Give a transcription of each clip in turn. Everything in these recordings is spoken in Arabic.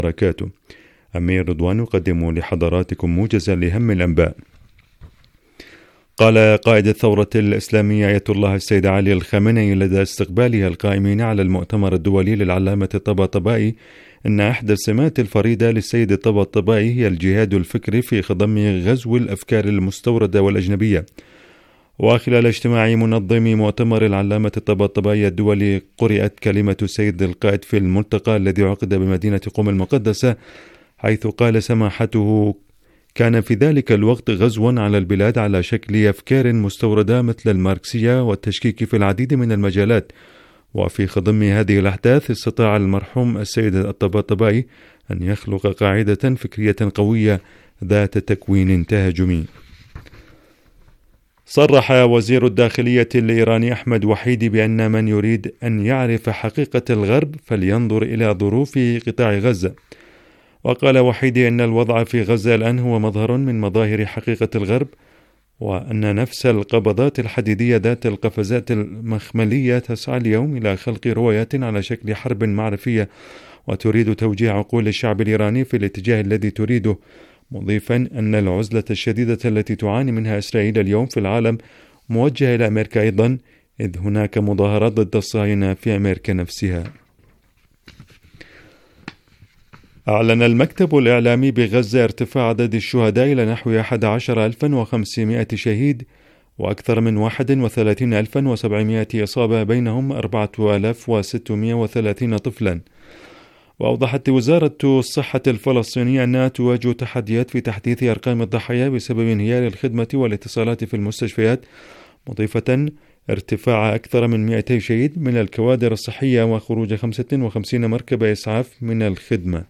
وبركاته. أمير رضوان يقدم لحضراتكم موجزا لهم الأنباء. قال قائد الثورة الإسلامية آية الله السيد علي الخامنئي لدى استقبالها القائمين على المؤتمر الدولي للعلامة الطباطبائي أن إحدى السمات الفريدة للسيد الطباطبائي هي الجهاد الفكري في خضم غزو الأفكار المستوردة والأجنبية. وخلال اجتماع منظم مؤتمر العلامة الطباطبائي الدولي قرأت كلمة السيد القائد في الملتقى الذي عقد بمدينة قم المقدسة، حيث قال سماحته: كان في ذلك الوقت غزوا على البلاد على شكل أفكار مستوردة مثل الماركسية والتشكيك في العديد من المجالات. وفي خضم هذه الأحداث استطاع المرحوم السيد الطباطبائي أن يخلق قاعدة فكرية قوية ذات تكوين تهاجمي. صرح وزير الداخلية الإيراني أحمد وحيدي بأن من يريد أن يعرف حقيقة الغرب فلينظر إلى ظروف قطاع غزة. وقال وحيدي أن الوضع في غزة الآن هو مظهر من مظاهر حقيقة الغرب، وأن نفس القبضات الحديدية ذات القفزات المخملية تسعى اليوم إلى خلق روايات على شكل حرب معرفية وتريد توجيه عقول الشعب الإيراني في الاتجاه الذي تريده، مضيفا أن العزلة الشديدة التي تعاني منها إسرائيل اليوم في العالم موجهة إلى أمريكا أيضا، إذ هناك مظاهرات ضد الصهاينة في أمريكا نفسها. أعلن المكتب الإعلامي بغزة ارتفاع عدد الشهداء إلى نحو 11,500 شهيد وأكثر من 31,700 إصابة، بينهم 4,630 طفلا. وأوضحت وزارة الصحة الفلسطينية أنها تواجه تحديات في تحديث أرقام الضحايا بسبب انهيار الخدمة والاتصالات في المستشفيات، مضيفة ارتفاع أكثر من 200 شهيد من الكوادر الصحية وخروج 55 مركبة إسعاف من الخدمة.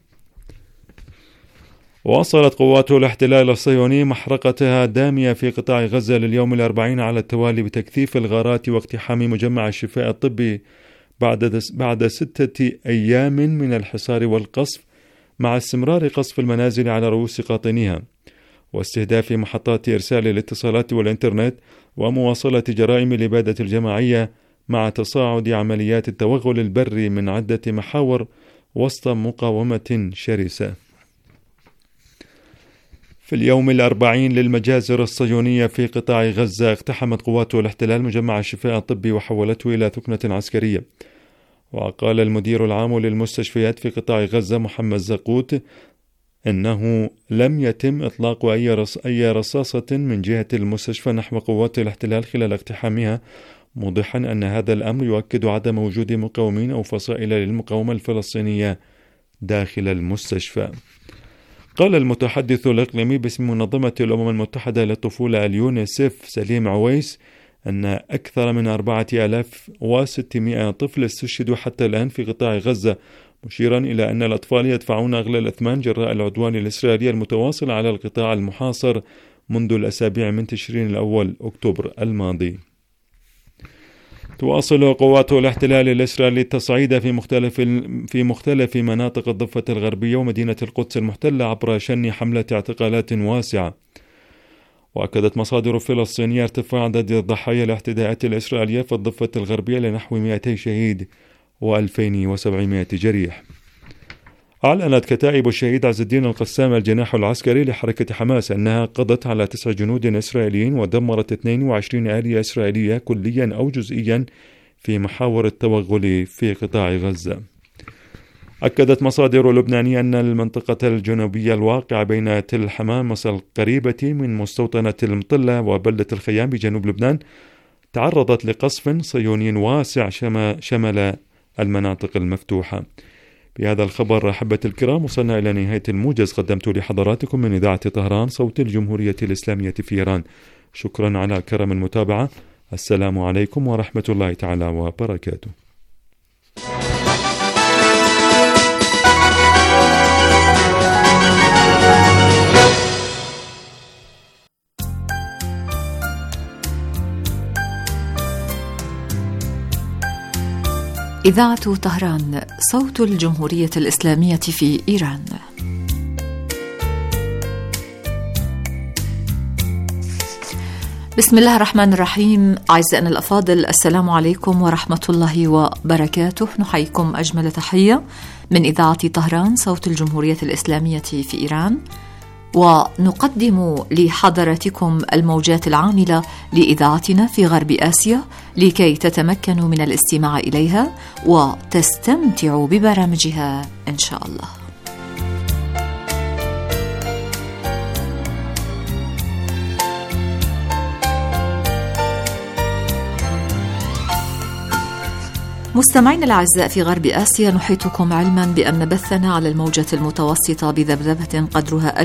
واصلت قوات الاحتلال الصهيوني محرقتها الدامية في قطاع غزة لليوم الأربعين على التوالي بتكثيف الغارات واقتحام مجمع الشفاء الطبي بعد 6 أيام من الحصار والقصف، مع استمرار قصف المنازل على رؤوس قاطنيها واستهداف محطات إرسال الاتصالات والإنترنت ومواصلة جرائم الإبادة الجماعية، مع تصاعد عمليات التوغل البري من عدة محاور وسط مقاومة شرسة. في اليوم الأربعين للمجازر الصهيونية في قطاع غزة اقتحمت قوات الاحتلال مجمع الشفاء الطبي وحولته إلى ثكنة عسكرية. وقال المدير العام للمستشفيات في قطاع غزة محمد زقوت إنه لم يتم إطلاق أي رصاصة من جهة المستشفى نحو قوات الاحتلال خلال اقتحامها، موضحا أن هذا الأمر يؤكد عدم وجود مقاومين أو فصائل للمقاومة الفلسطينية داخل المستشفى. قال المتحدث الإقليمي باسم منظمة الأمم المتحدة للطفولة اليونيسيف سليم عويس أن أكثر من 4600 طفل استشهدوا حتى الآن في قطاع غزة، مشيرا إلى أن الأطفال يدفعون أغلى الأثمان جراء العدوان الإسرائيلي المتواصل على القطاع المحاصر منذ الأسابيع من تشرين الأول أكتوبر الماضي. تواصل قوات الاحتلال الإسرائيلي التصعيد في مختلف مناطق الضفة الغربية ومدينة القدس المحتلة عبر شن حملة اعتقالات واسعة. وأكدت مصادر فلسطينية ارتفاع عدد ضحايا الاعتداءات الإسرائيلية في الضفة الغربية لنحو 200 شهيد و2700 جريح. أعلنت كتائب الشهيد عز الدين القسام الجناح العسكري لحركة حماس أنها قضت على 9 جنود إسرائيليين ودمرت 22 آلية إسرائيلية كليا أو جزئيا في محاور التوغل في قطاع غزة. أكدت مصادر لبنانية أن المنطقة الجنوبية الواقعة بين تل حمامص القريبة من مستوطنة المطلة وبلدة الخيام بجنوب لبنان تعرضت لقصف صهيوني واسع شمل المناطق المفتوحة. بهذا الخبر أحبة الكرام وصلنا إلى نهاية الموجز قدمت لحضراتكم من إذاعة طهران صوت الجمهورية الإسلامية في إيران. شكرا على كرم المتابعة. السلام عليكم ورحمة الله تعالى وبركاته. إذاعة طهران صوت الجمهورية الإسلامية في إيران. بسم الله الرحمن الرحيم. أعزائنا الأفاضل، السلام عليكم ورحمة الله وبركاته. نحييكم أجمل تحية من إذاعة طهران صوت الجمهورية الإسلامية في إيران، ونقدم لحضراتكم الموجات العاملة لإذاعتنا في غرب آسيا لكي تتمكنوا من الاستماع إليها وتستمتعوا ببرامجها إن شاء الله. مستمعين الأعزاء في غرب آسيا، نحيطكم علما بأن بثنا على الموجة المتوسطة بذبذبة قدرها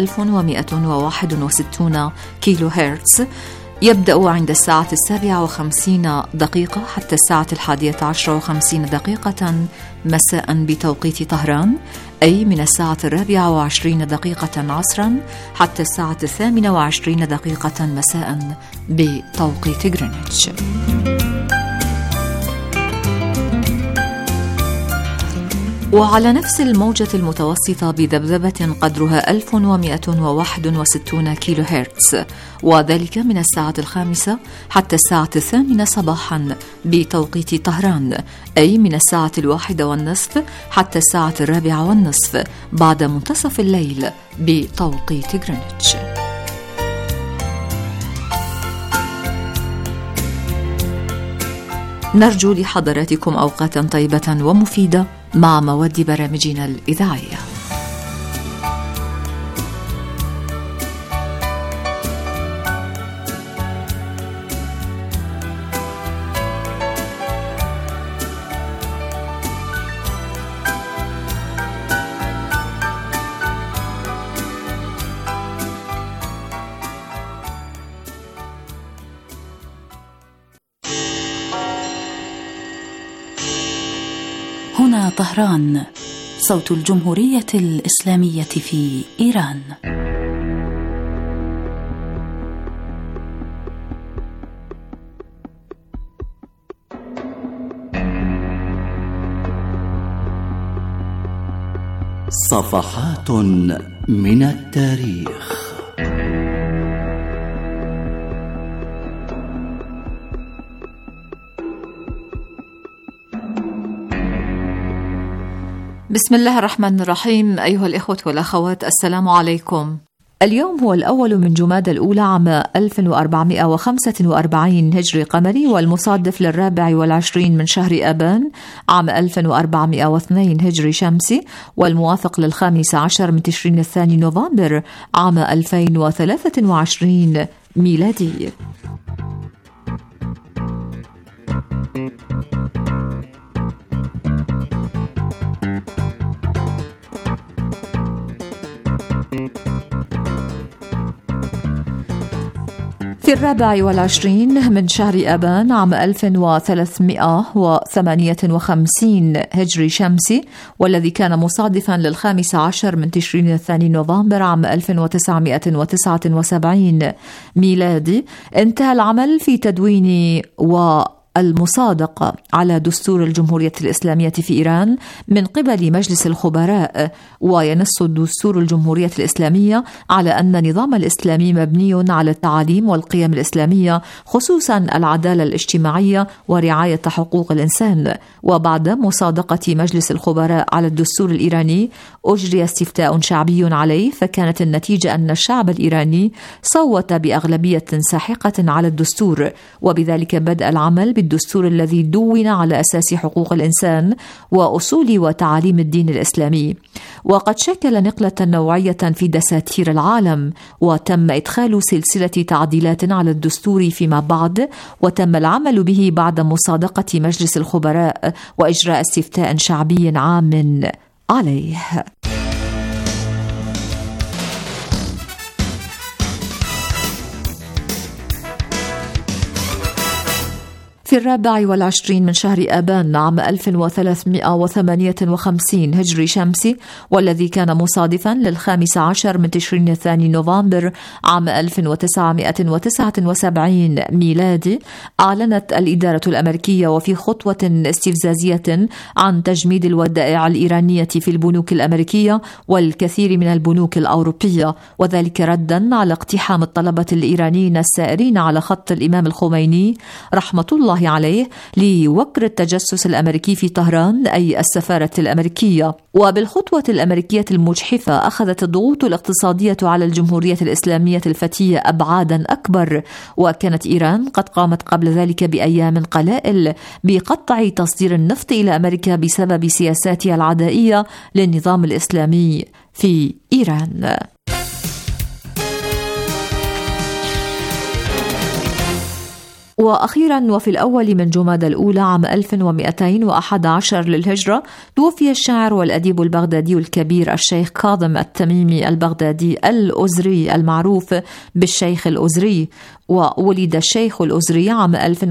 1161 كيلو هرتز يبدأ عند الساعة 7:50 حتى الساعة 11:50 مساء بتوقيت طهران، أي من الساعة 24 عصرا حتى الساعة 28 مساء بتوقيت غرينتش. وعلى نفس الموجة المتوسطة بذبذبة قدرها 1161 كيلو هرتز، وذلك من الساعة 5 حتى الساعة 8 صباحا بتوقيت طهران، أي من الساعة 1:30 حتى الساعة 4:30 بعد منتصف الليل بتوقيت غرينتش. نرجو لحضراتكم أوقاتا طيبة ومفيدة مع مواد برامجنا الإذاعية. هنا طهران صوت الجمهورية الإسلامية في إيران. صفحات من التاريخ. بسم الله الرحمن الرحيم. أيها الإخوة والأخوات، السلام عليكم. اليوم هو الأول من جمادى الأولى عام 1445 هجري قمري، والمصادف ل24 من شهر آبان عام 1402 هجري شمسي، والموافق ل15 من تشرين الثاني نوفمبر عام 2023 ميلادي. في 24 من شهر آبان عام 1358 هجري شمسي، والذي كان مصادفا ل15 من تشرين الثاني نوفمبر عام 1979 ميلادي، انتهى العمل في تدوين المصادقة على دستور الجمهورية الإسلامية في إيران من قبل مجلس الخبراء. وينص الدستور الجمهورية الإسلامية على أن النظام الإسلامي مبني على التعاليم والقيم الإسلامية، خصوصا العدالة الاجتماعية ورعاية حقوق الإنسان. وبعد مصادقة مجلس الخبراء على الدستور الإيراني أجري استفتاء شعبي عليه، فكانت النتيجة أن الشعب الإيراني صوت بأغلبية ساحقة على الدستور، وبذلك بدأ العمل بالدستور الذي دون على أساس حقوق الإنسان وأصول وتعاليم الدين الإسلامي. وقد شكل نقلة نوعية في دساتير العالم، وتم إدخال سلسلة تعديلات على الدستور فيما بعد، وتم العمل به بعد مصادقة مجلس الخبراء وإجراء استفتاء شعبي عام عليه. في 24 من شهر آبان عام 1358 هجري شمسي، والذي كان مصادفا ل15 من تشرين الثاني نوفمبر عام 1979 ميلادي، أعلنت الإدارة الأمريكية وفي خطوة استفزازية عن تجميد الودائع الإيرانية في البنوك الأمريكية والكثير من البنوك الأوروبية، وذلك ردا على اقتحام الطلبة الإيرانيين السائرين على خط الإمام الخميني رحمة الله الله عليه لوكر التجسس الأمريكي في طهران أي السفارة الأمريكية. وبالخطوة الأمريكية المجحفة أخذت الضغوط الاقتصادية على الجمهورية الإسلامية الفتية أبعادا أكبر، وكانت إيران قد قامت قبل ذلك بأيام قلائل بقطع تصدير النفط إلى أمريكا بسبب سياساتها العدائية للنظام الإسلامي في إيران. وأخيرا وفي الأول من جمادى الأولى عام 1211 للهجرة توفي الشاعر والأديب البغدادي الكبير الشيخ كاظم التميمي البغدادي الأزري المعروف بالشيخ الأزري. وولد الشيخ الأزري عام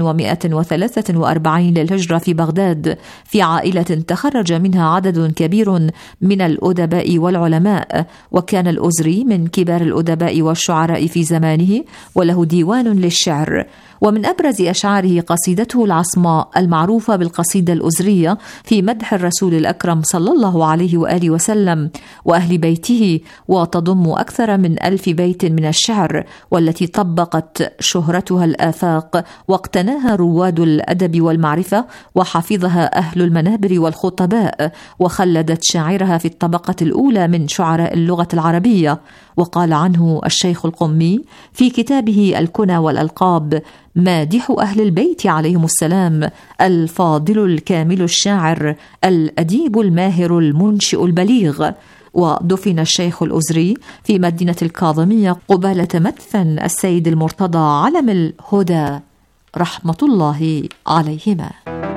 1143 للهجرة في بغداد في عائلة تخرج منها عدد كبير من الأدباء والعلماء، وكان الأزري من كبار الأدباء والشعراء في زمانه وله ديوان للشعر. ومن أبرز أشعاره قصيدته العصماء المعروفة بالقصيدة الأزرية في مدح الرسول الأكرم صلى الله عليه وآله وسلم وأهل بيته، وتضم أكثر من 1000 بيت من الشعر، والتي طبقت شهرتها الآفاق واقتناها رواد الأدب والمعرفة وحفظها أهل المنابر والخطباء، وخلدت شاعرها في الطبقة الأولى من شعراء اللغة العربية. وقال عنه الشيخ القمي في كتابه الكنى والألقاب: مادح أهل البيت عليهم السلام، الفاضل الكامل الشاعر، الأديب الماهر المنشئ البليغ. ودفن الشيخ الأزري في مدينة الكاظمية قبالة مدفن السيد المرتضى علم الهدى رحمة الله عليهما.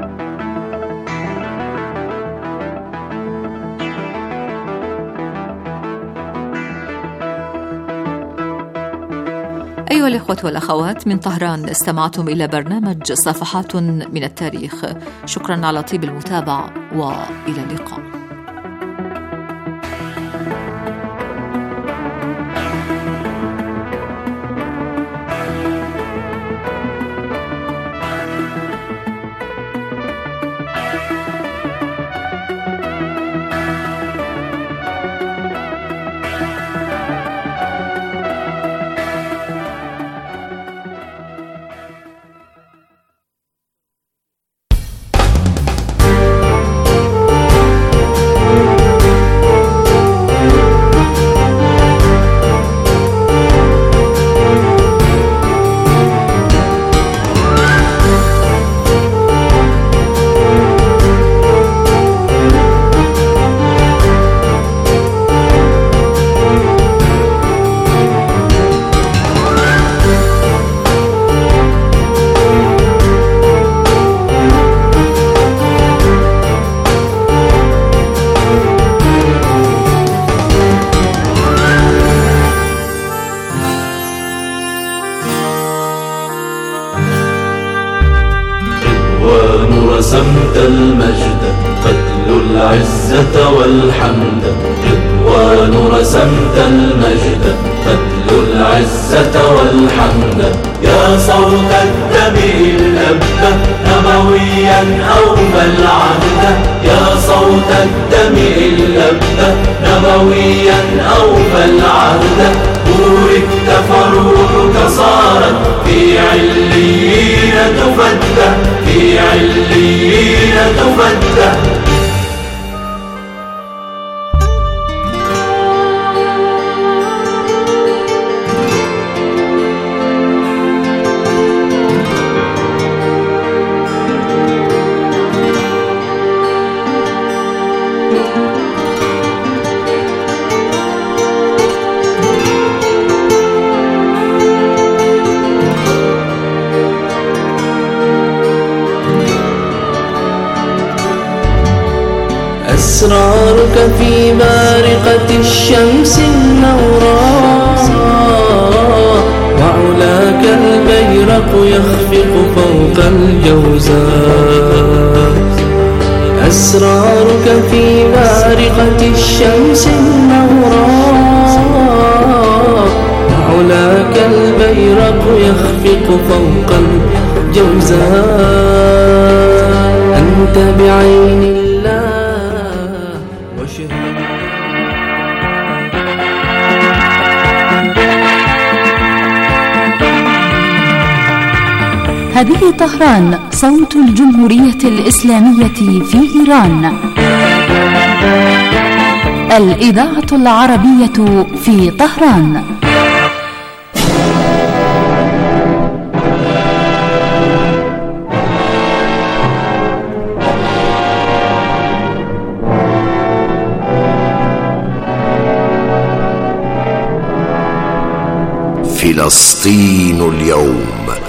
أيها الإخوة والأخوات، من طهران استمعتم إلى برنامج صفحات من التاريخ. شكرا على طيب المتابعة وإلى اللقاء. رسمت المجد قتل العزة والحمد، رضوان رسمت المجد قتل العزة والحمد. يا صوت الدم اللبة نبويا أوفى العهد، يا صوت الدم اللبة نبويا أوفى العهد. بوركت فروحك صارت في عليين تفتح، في عليين تفتح. أسرارك في بارقة الشمس النوراء، وعلاك البيرق يخفق فوق الجوزاء. أسرارك في بارقة الشمس النوراء، وعلاك البيرق يخفق فوق الجوزاء. أنت بعين هذه طهران صوت الجمهورية الإسلامية في إيران. الإذاعة العربية في طهران. فلسطين اليوم.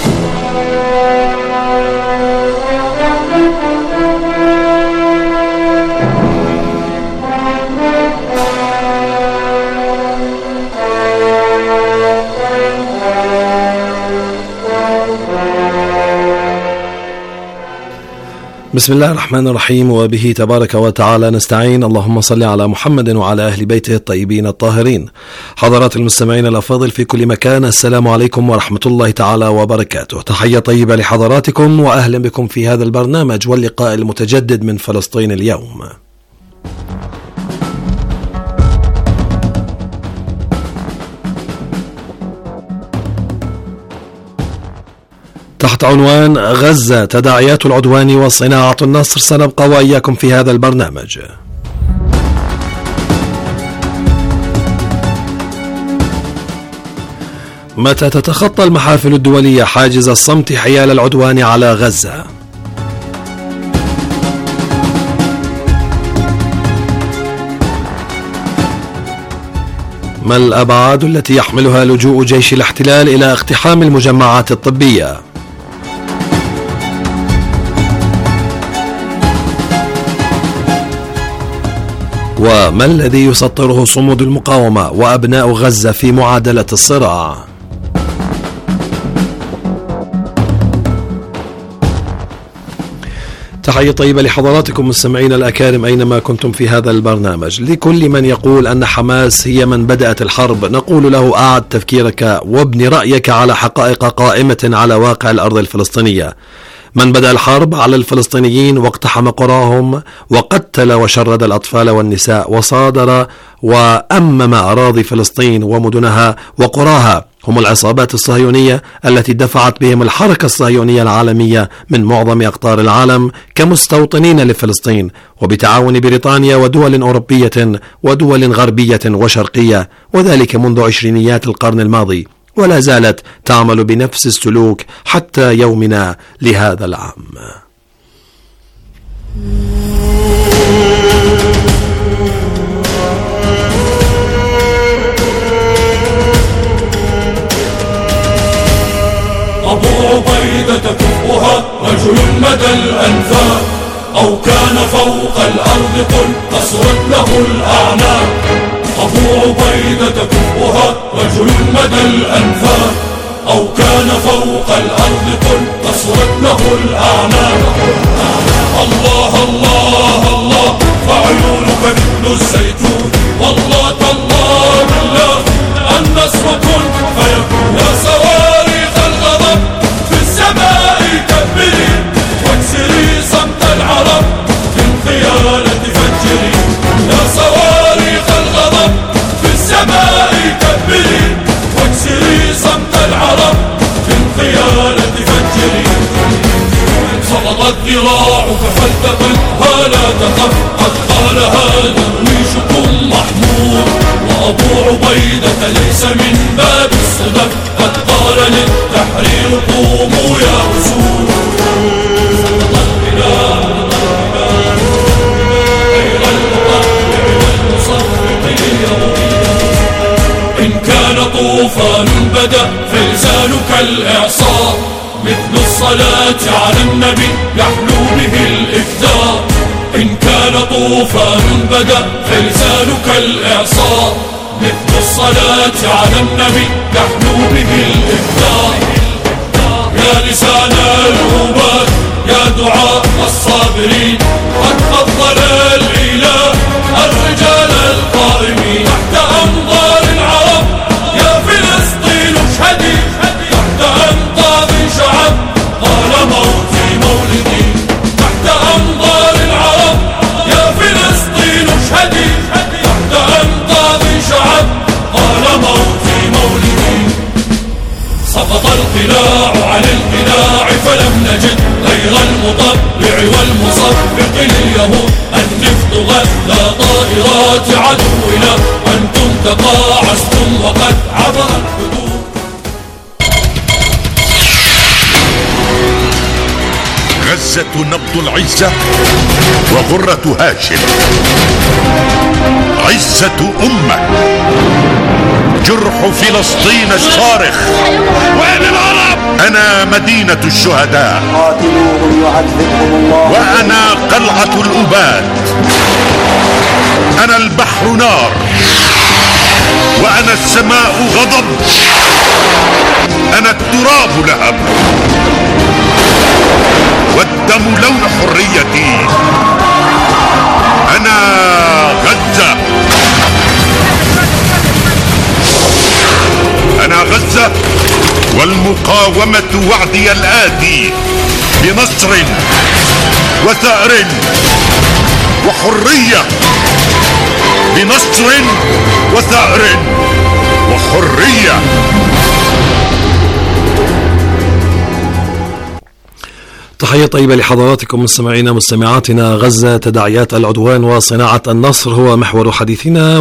بسم الله الرحمن الرحيم، وبه تبارك وتعالى نستعين. اللهم صل على محمد وعلى أهل بيته الطيبين الطاهرين. حضرات المستمعين الأفاضل في كل مكان، السلام عليكم ورحمة الله تعالى وبركاته. تحية طيبة لحضراتكم وأهلا بكم في هذا البرنامج واللقاء المتجدد من فلسطين اليوم. تحت عنوان غزة تداعيات العدوان وصناعة النصر سنبقى وإياكم في هذا البرنامج. متى تتخطى المحافل الدولية حاجز الصمت حيال العدوان على غزة؟ ما الأبعاد التي يحملها لجوء جيش الاحتلال إلى اقتحام المجمعات الطبية؟ وما الذي يسطره صمود المقاومة وأبناء غزة في معادلة الصراع؟ تحية طيبة لحضراتكم مستمعين الأكارم أينما كنتم في هذا البرنامج. لكل من يقول أن حماس هي من بدأت الحرب نقول له أعد تفكيرك وابني رأيك على حقائق قائمة على واقع الأرض الفلسطينية. من بدأ الحرب على الفلسطينيين واقتحم قراهم وقتل وشرد الأطفال والنساء وصادر وأمم أراضي فلسطين ومدنها وقراها هم العصابات الصهيونية التي دفعت بهم الحركة الصهيونية العالمية من معظم أقطار العالم كمستوطنين لفلسطين، وبتعاون بريطانيا ودول أوروبية ودول غربية وشرقية، وذلك منذ عشرينيات القرن الماضي، ولا زالت تعمل بنفس السلوك حتى يومنا لهذا العام. أبو عبيدة كفؤها رجل مدى الأنفاق، أو كان فوق الأرض قل قصرت له الأعناق. أبو عبيدة كفؤها رجل مدى الأنفاق، أو كان فوق الأرض قل قصرت له الأعناق. الله الله الله فعيونك مثل الزيتون، والله تالله بالله النصر كن فيكون. يا صواريخ الغضب في السماء كبري، واكسري صمت العرب في الخيانة فجري. يا صواريخ الغضب في السماء كبري، واكسري صمت العرب في الخيانة فجري. سقطت ذراعك فالتقل ولا تخف، قد قالها درويشكم محمود. وأبو عبيدة ليس من باب الصدف، قد قال للتحرير قوموا يا أسود. سقطت بلاد غير المطبع والمصفق. إن كان طوفان بدأ فلسانك الإعصار، مثل الصلاة على النبي يحلو به الإفطار. إن كان طوفان بدأ فلسانك الإعصار، مثل الصلاة على النبي يحلو به الإفطار. يا لسان الهبات يا دعاء الصابرين، قد فضل الإله الرجال القائمين تحت أنظار العرب. يا فلسطين اشهدي تحت أنقاض شعب، قال موتي مولدي تحت أنظار العرب. يا فلسطين اشهدي تحت أنقاض شعب، قال موتي مولدي. سقط القلاع عن القلاع فلم نجد غير المطبع والمصفق لليهود. النفط غذى طائرات عدونا وانتم تقاعستم وقد عبر الحدود. غزة نبض العزة وغرة هاشم، عزة أمة، جرح فلسطين الصارخ. وين العرب؟ أنا مدينة الشهداء، قاتلوهم يعذبهم الله، وأنا قلعة الأباد، أنا البحر نار، وأنا السماء غضب، أنا التراب لهب، والدم لون حريتي. أنا غزة، أنا غزة، والمقاومة وعدي الآتي بنصر وثأر وحرية، بنصر وثأر وحرية. تحية طيبة لحضراتكم مستمعينا مستمعاتنا. غزة، تداعيات العدوان وصناعة النصر هو محور حديثنا،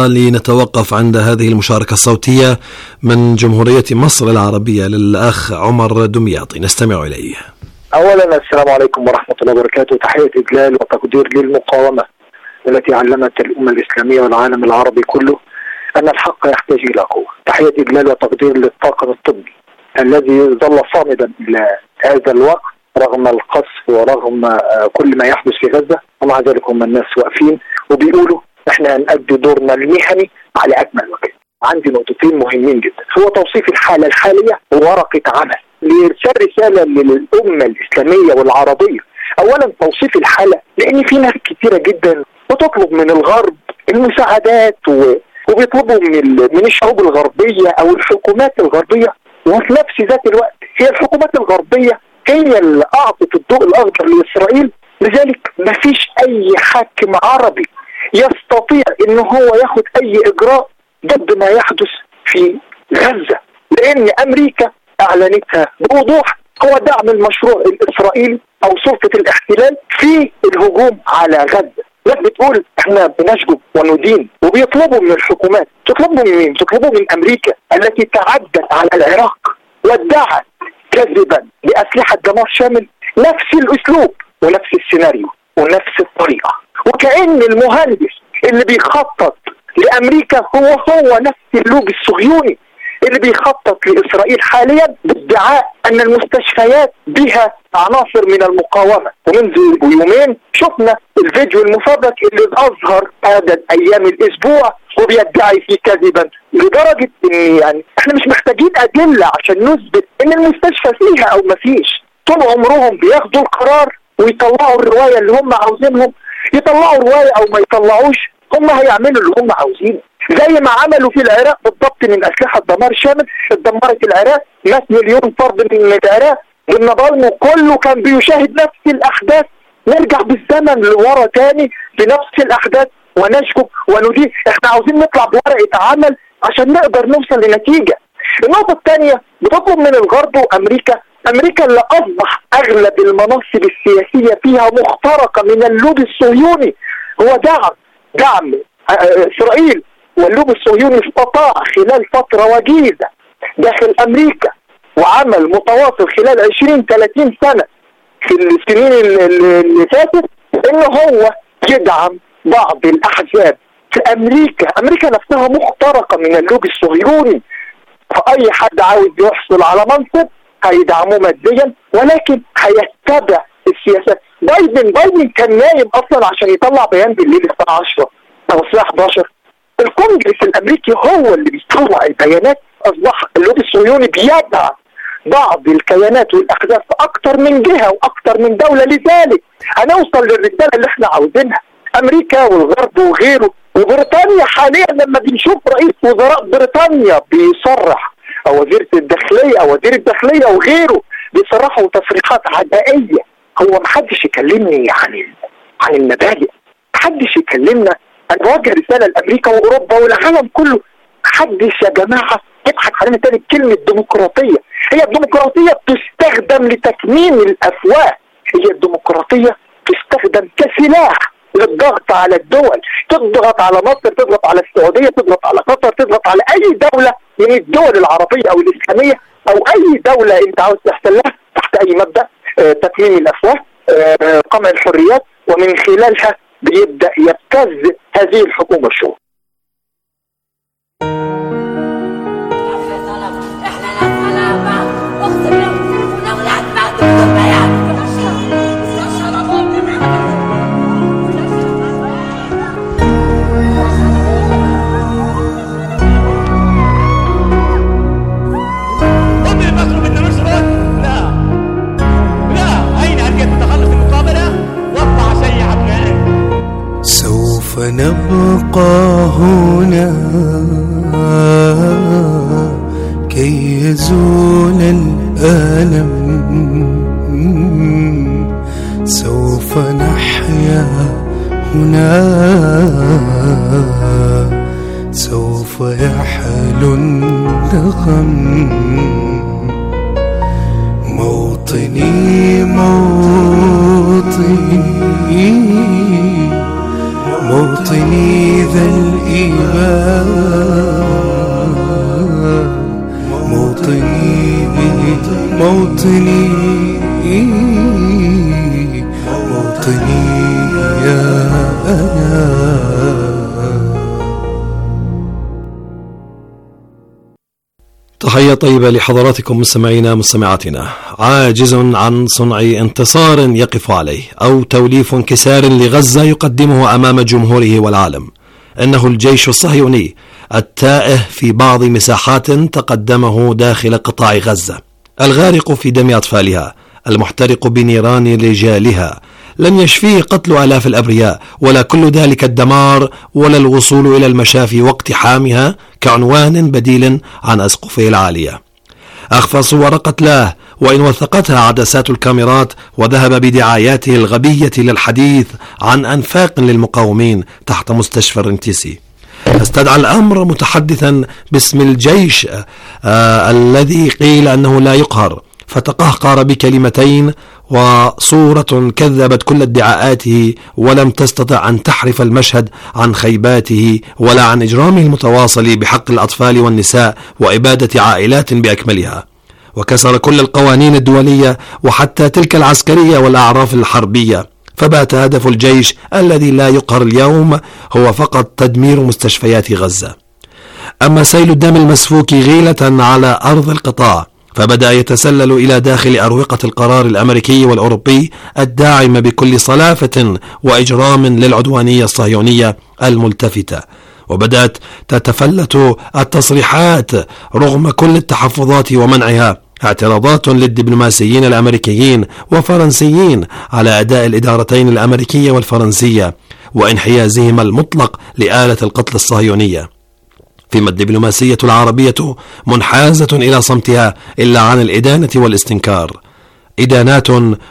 ولنتوقف عند هذه المشاركة الصوتية من جمهورية مصر العربية للأخ عمر دمياطي، نستمع إليه. أولا السلام عليكم ورحمة الله وبركاته. تحية إجلال وتقدير للمقاومة التي علمت الأمة الإسلامية والعالم العربي كله أن الحق يحتاج إلى قوة. تحية إجلال وتقدير للطاقم الطبي الذي ظل صامدا إلى هذا الوقت رغم القصف ورغم كل ما يحدث في غزة، ومع ذلك هم الناس واقفين وبيقولوا احنا هنأدي دورنا المهني على أكمل وجه. عندي نقطتين مهمين جدا، هو توصيف الحالة الحالية وورقة عمل لإرسال رسالة للأمة الإسلامية والعربية. أولا توصيف الحالة، لأن في ناس كتيرة جدا بتطلب من الغرب المساعدات وبيطلبوا من الشعوب الغربية أو الحكومات الغربية، وفي نفس ذات الوقت هي الحكومات الغربية هي اللي أعطت الضوء الأخضر لإسرائيل. لذلك مفيش أي حاكم عربي يستطيع إنه هو ياخد أي إجراء ضد ما يحدث في غزة، لأن أمريكا أعلنتها بوضوح هو دعم المشروع الإسرائيلي أو سلطة الاحتلال في الهجوم على غزة. ناس بتقول احنا بنشجب وندين، وبيطلبوا من الحكومات. تطلبوا من مين؟ تطلبوا من أمريكا التي تعدت على العراق وادعت كذبا بأسلحة دمار شامل نفس الأسلوب ونفس السيناريو ونفس الطريقة، وكأن المهندس اللي بيخطط لأمريكا هو نفس اللوبي الصهيوني اللي بيخطط لإسرائيل حاليا بادعاء أن المستشفيات بها عناصر من المقاومة. ومنذ يومين شفنا الفيديو المفبرك اللي أظهر عدد أيام الأسبوع وبيدعي فيه كذبا، لدرجة إن يعني إحنا مش محتاجين أدلة عشان نثبت إن المستشفى فيها أو ما فيش. طول عمرهم بياخدوا القرار ويطلعوا الرواية اللي هم عاوزينهم، يطلعوا رواية أو ما يطلعوش، هم هيعملوا اللي هم عاوزينه، زي ما عملوا في العراق بالضبط من أسلحة دمار شامل. اتدمرت العراق، مات مليون فرد من العراق بالنضال، كله كان بيشاهد نفس الأحداث. نرجع بالزمن لورا تاني بنفس الأحداث ونشكب وندين. احنا عاوزين نطلع بورقة عمل عشان نقدر نوصل لنتيجة. النقطة الثانية بتطلب من الغرب وأمريكا اللي أصبح أغلب المناصب السياسية فيها مخترقة من اللوبي الصهيوني، هو دعم إسرائيل. واللوبي الصهيوني استطاع خلال فترة وجيزة داخل أمريكا وعمل متواصل خلال 20-30 سنة في السنين اللي فاتت إنه هو يدعم بعض الأحزاب في أمريكا نفسها مخترقة من اللوبي الصهيوني. فأي حد عاوز يحصل على منصب هيدعموه ماديا، ولكن هيتبع السياسات. بايدن كان نايم أصلا عشان يطلع بيان بالليل الساعة 10 أو الساعة 11. الكونجرس الأمريكي هو اللي بيطلع البيانات. أصبح اللوبي الصهيوني بيدعم بعض الكيانات والأحزاب في أكتر من جهة وأكتر من دولة. لذلك هنوصل للرسالة اللي احنا عاوزينها. أمريكا والغرب وغيره وبريطانيا حاليا، لما بنشوف رئيس وزراء بريطانيا بيصرح أو وزير الداخلية وغيره بيصرحوا تصريحات عدائية، هو محدش يكلمني عن المبادئ، محدش يكلمنا. أنا بوجه رسالة لأمريكا وأوروبا والعالم كله، محدش يا جماعة يضحك علينا تاني بكلمة ديمقراطية. هي الديمقراطية تستخدم لتكميم الأفواه، هي الديمقراطية تستخدم كسلاح للضغط على الدول، تضغط على مصر، تضغط على السعودية، تضغط على قطر، تضغط على أي دولة من الدول العربية أو الإسلامية أو أي دولة أنت عاوز تحتلها تحت أي مبدأ تكميم الأفواه، قمع الحريات، ومن خلالها بيبدأ يبتز هذه الحكومة الشعوب. ونبقى هنا كي يزول الألم، سوف نحيا هنا، سوف يحلو النغم. موطني موطني موطني ذا الإيمان، موطني موطني موطني يا أنا. تحية طيبة لحضراتكم مستمعينا مستمعاتنا. عاجز عن صنع انتصار يقف عليه أو توليف انكسار لغزة يقدمه أمام جمهوره والعالم. إنه الجيش الصهيوني التائه في بعض مساحات تقدمه داخل قطاع غزة، الغارق في دم أطفالها، المحترق بنيران رجالها. لن يشفيه قتل آلاف الأبرياء ولا كل ذلك الدمار ولا الوصول إلى المشافي واقتحامها كعنوان بديل عن أسقفه العالية. أخفى صور قتلاه وإن وثقتها عدسات الكاميرات، وذهب بدعاياته الغبية للحديث عن أنفاق للمقاومين تحت مستشفى الرنتيسي. استدعى الأمر متحدثا باسم الجيش الذي قيل أنه لا يقهر، فتقهقر بكلمتين وصورة كذبت كل ادعاءاته ولم تستطع أن تحرف المشهد عن خيباته ولا عن إجرامه المتواصل بحق الأطفال والنساء وإبادة عائلات بأكملها. وكسر كل القوانين الدولية وحتى تلك العسكرية والأعراف الحربية، فبات هدف الجيش الذي لا يقهر اليوم هو فقط تدمير مستشفيات غزة. أما سيل الدم المسفوك غيلة على أرض القطاع فبدأ يتسلل إلى داخل أروقة القرار الأمريكي والأوروبي الداعم بكل صلافة وإجرام للعدوانية الصهيونية الملتفتة، وبدأت تتفلت التصريحات رغم كل التحفظات ومنعها، اعتراضات للدبلوماسيين الأمريكيين وفرنسيين على أداء الإدارتين الأمريكية والفرنسية وانحيازهما المطلق لآلة القتل الصهيونية، فيما الدبلوماسية العربية منحازة إلى صمتها إلا عن الإدانة والاستنكار. إدانات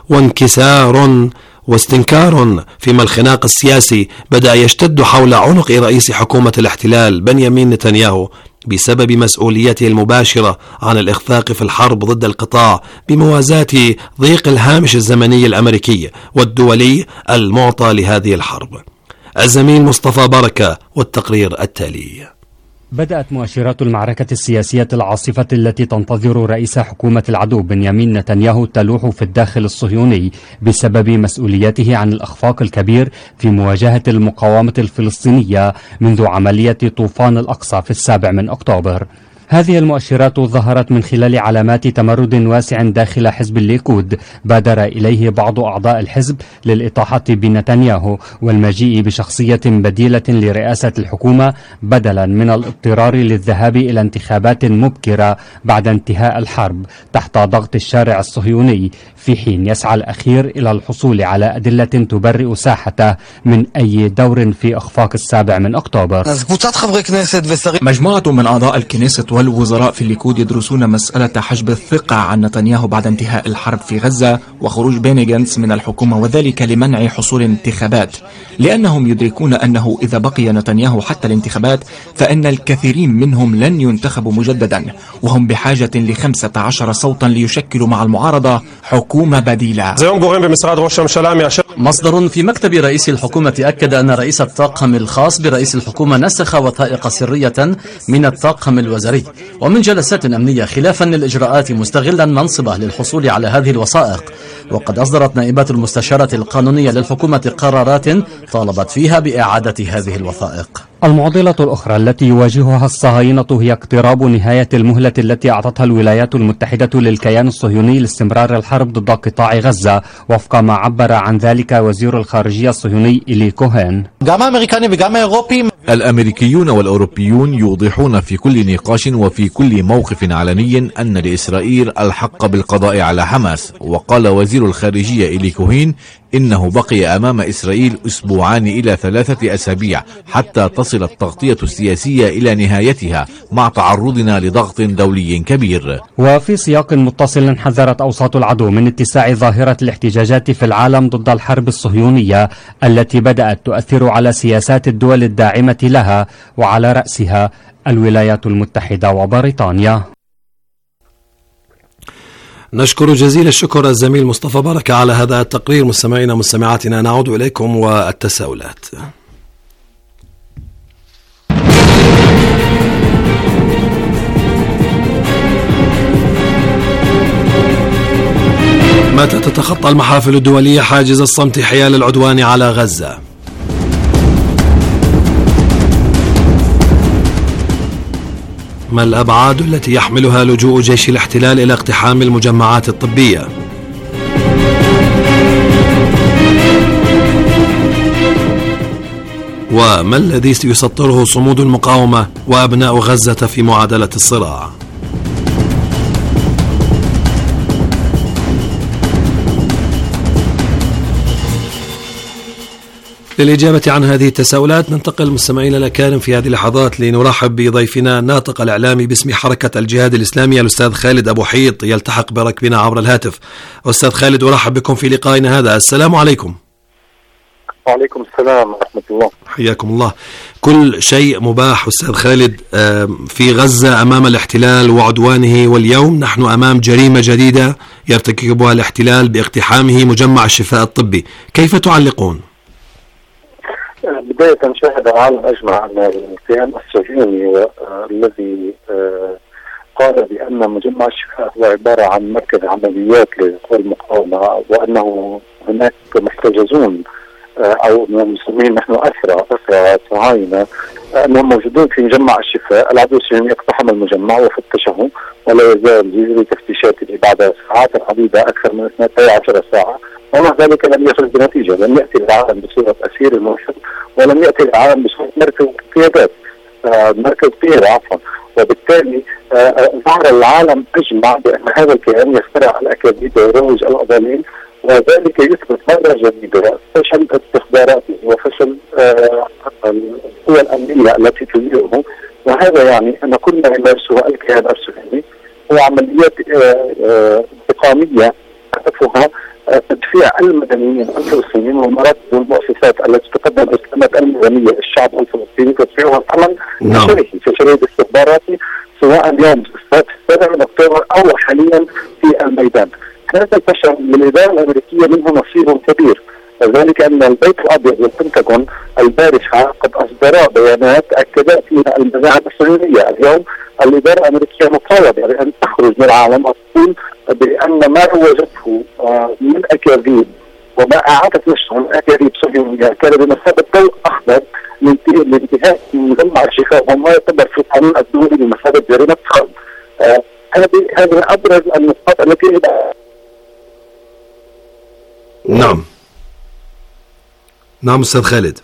وانكسار واستنكار، فيما الخناق السياسي بدأ يشتد حول عنق رئيس حكومة الاحتلال بنيامين نتنياهو بسبب مسؤوليته المباشرة عن الإخفاق في الحرب ضد القطاع بموازاة ضيق الهامش الزمني الأمريكي والدولي المعطى لهذه الحرب. الزميل مصطفى بركة والتقرير التالي. بدأت مؤشرات المعركة السياسية العاصفة التي تنتظر رئيس حكومة العدو بنيامين نتنياهو تلوح في الداخل الصهيوني بسبب مسؤوليته عن الإخفاق الكبير في مواجهة المقاومة الفلسطينية منذ عملية طوفان الأقصى في 7 أكتوبر. هذه المؤشرات ظهرت من خلال علامات تمرد واسع داخل حزب الليكود بادر إليه بعض أعضاء الحزب للإطاحة بنتنياهو والمجيء بشخصية بديلة لرئاسة الحكومة بدلا من الاضطرار للذهاب إلى انتخابات مبكرة بعد انتهاء الحرب تحت ضغط الشارع الصهيوني، في حين يسعى الأخير إلى الحصول على أدلة تبرئ ساحته من أي دور في إخفاق 7 أكتوبر. مجموعة من أعضاء الكنيسة والوزراء في الليكود يدرسون مسألة حجب الثقة عن نتنياهو بعد انتهاء الحرب في غزة وخروج بيني جانتس من الحكومة، وذلك لمنع حصول انتخابات، لأنهم يدركون أنه إذا بقي نتنياهو حتى الانتخابات فإن الكثيرين منهم لن ينتخبوا مجددا، وهم بحاجة ل15 صوتا ليشكلوا مع المعارضة حكومة بديلة. مصدر في مكتب رئيس الحكومة أكد أن رئيس الطاقم الخاص برئيس الحكومة نسخ وثائق سرية من الطاقم الوزاري ومن جلسات أمنية خلافا للإجراءات، مستغلا منصبه للحصول على هذه الوثائق. وقد أصدرت نائبة المستشارة القانونية للحكومة قرارات طالبت فيها بإعادة هذه الوثائق. المعضلة الأخرى التي يواجهها الصهاينة هي اقتراب نهاية المهلة التي أعطتها الولايات المتحدة للكيان الصهيوني لاستمرار الحرب ضد قطاع غزة، وفق ما عبر عن ذلك وزير الخارجية الصهيوني إلي كوهين. الأمريكيون والأوروبيون يوضحون في كل نقاش وفي كل موقف علني أن لإسرائيل الحق بالقضاء على حماس. وقال وزير الخارجية إلي كوهين إنه بقي أمام إسرائيل أسبوعان إلى 3 أسابيع حتى تصل التغطية السياسية إلى نهايتها مع تعرضنا لضغط دولي كبير. وفي سياق متصل حذرت أوساط العدو من اتساع ظاهرة الاحتجاجات في العالم ضد الحرب الصهيونية التي بدأت تؤثر على سياسات الدول الداعمة لها، وعلى رأسها الولايات المتحدة وبريطانيا. نشكر جزيل الشكر الزميل مصطفى بركة على هذا التقرير. مستمعينا ومستمعاتنا، نعود إليكم والتساؤلات. متى تتخطى المحافل الدولية حاجز الصمت حيال العدوان على غزة؟ ما الأبعاد التي يحملها لجوء جيش الاحتلال إلى اقتحام المجمعات الطبية؟ وما الذي يسطره صمود المقاومة وأبناء غزة في معادلة الصراع؟ للإجابة عن هذه التساؤلات ننتقل مستمعينا الأكارم في هذه اللحظات لنرحب بضيفنا الناطق الإعلامي باسم حركة الجهاد الإسلامي الأستاذ خالد أبو حيط، يلتحق بركبنا عبر الهاتف. أستاذ خالد، أرحب بكم في لقائنا هذا. السلام عليكم. وعليكم السلام ورحمة الله. حياكم الله. كل شيء مباح أستاذ خالد في غزة أمام الاحتلال وعدوانه، واليوم نحن أمام جريمة جديدة يرتكبها الاحتلال باقتحامه مجمع الشفاء الطبي، كيف تعلقون؟ بداية شاهد العالم أجمع أن الكيان الصهيوني الذي قال بأن مجمع الشفاء هو عبارة عن مركز عمليات لقوى المقاومة، وأنه هناك محتجزون أو نسميهم نحن أسرى صهاينة أنهم موجودون في مجمع الشفاء. العدو الصهيوني اقتحم المجمع وفتشه ولا يزال يجري تفتيشاته بعد ساعات عديدة، أكثر من 12 ساعة، ومع ذلك لم يخرج بنتيجة. لم يأتي العالم بصورة أسير المرشد، ولم يأتي العالم بصورة مركز قيادات، مركز قيادة عفوا. وبالتالي ظهر العالم أجمع بأن هذا الكيان يخترع الأكاذيب ويروج الأضاليل، وذلك يثبت مرة جديدة فشل استخباراته وفشل القوى الأمنية التي تديره. وهذا يعني أن كل ما يمارسه الكيان الصهيوني هو عمليات انتقامية هدفها تدفيع المدنيين الفلسطينيين والمراكز والمؤسسات التي تقدم الخدمات المدنية الشعب الفلسطيني، تدفيعها ثمن فشل استخباراتي، سواء اليوم في 7 أكتوبر أو حاليا في الميدان. هذا الفشل للإدارة الأمريكية منه نصيب كبير، وذلك أن البيت الأبيض والبنتاغون البارحة قد أصدرا بيانات أكدت فيها المذاهب الصهيونية. اليوم الإدارة الأمريكية مطالبة بأن تخرج من العالم وتقول بأن ما روجته من أكاذيب وما أعادت نشره من أكاذيب صهيونية كان بمثابة ضوء أخضر لانتهاء مجمع الشفاء وما يعتبر في القانون الدولي بمثابة جريمة حرب. هذه أبرز النقاط التي نعم أستاذ خالد.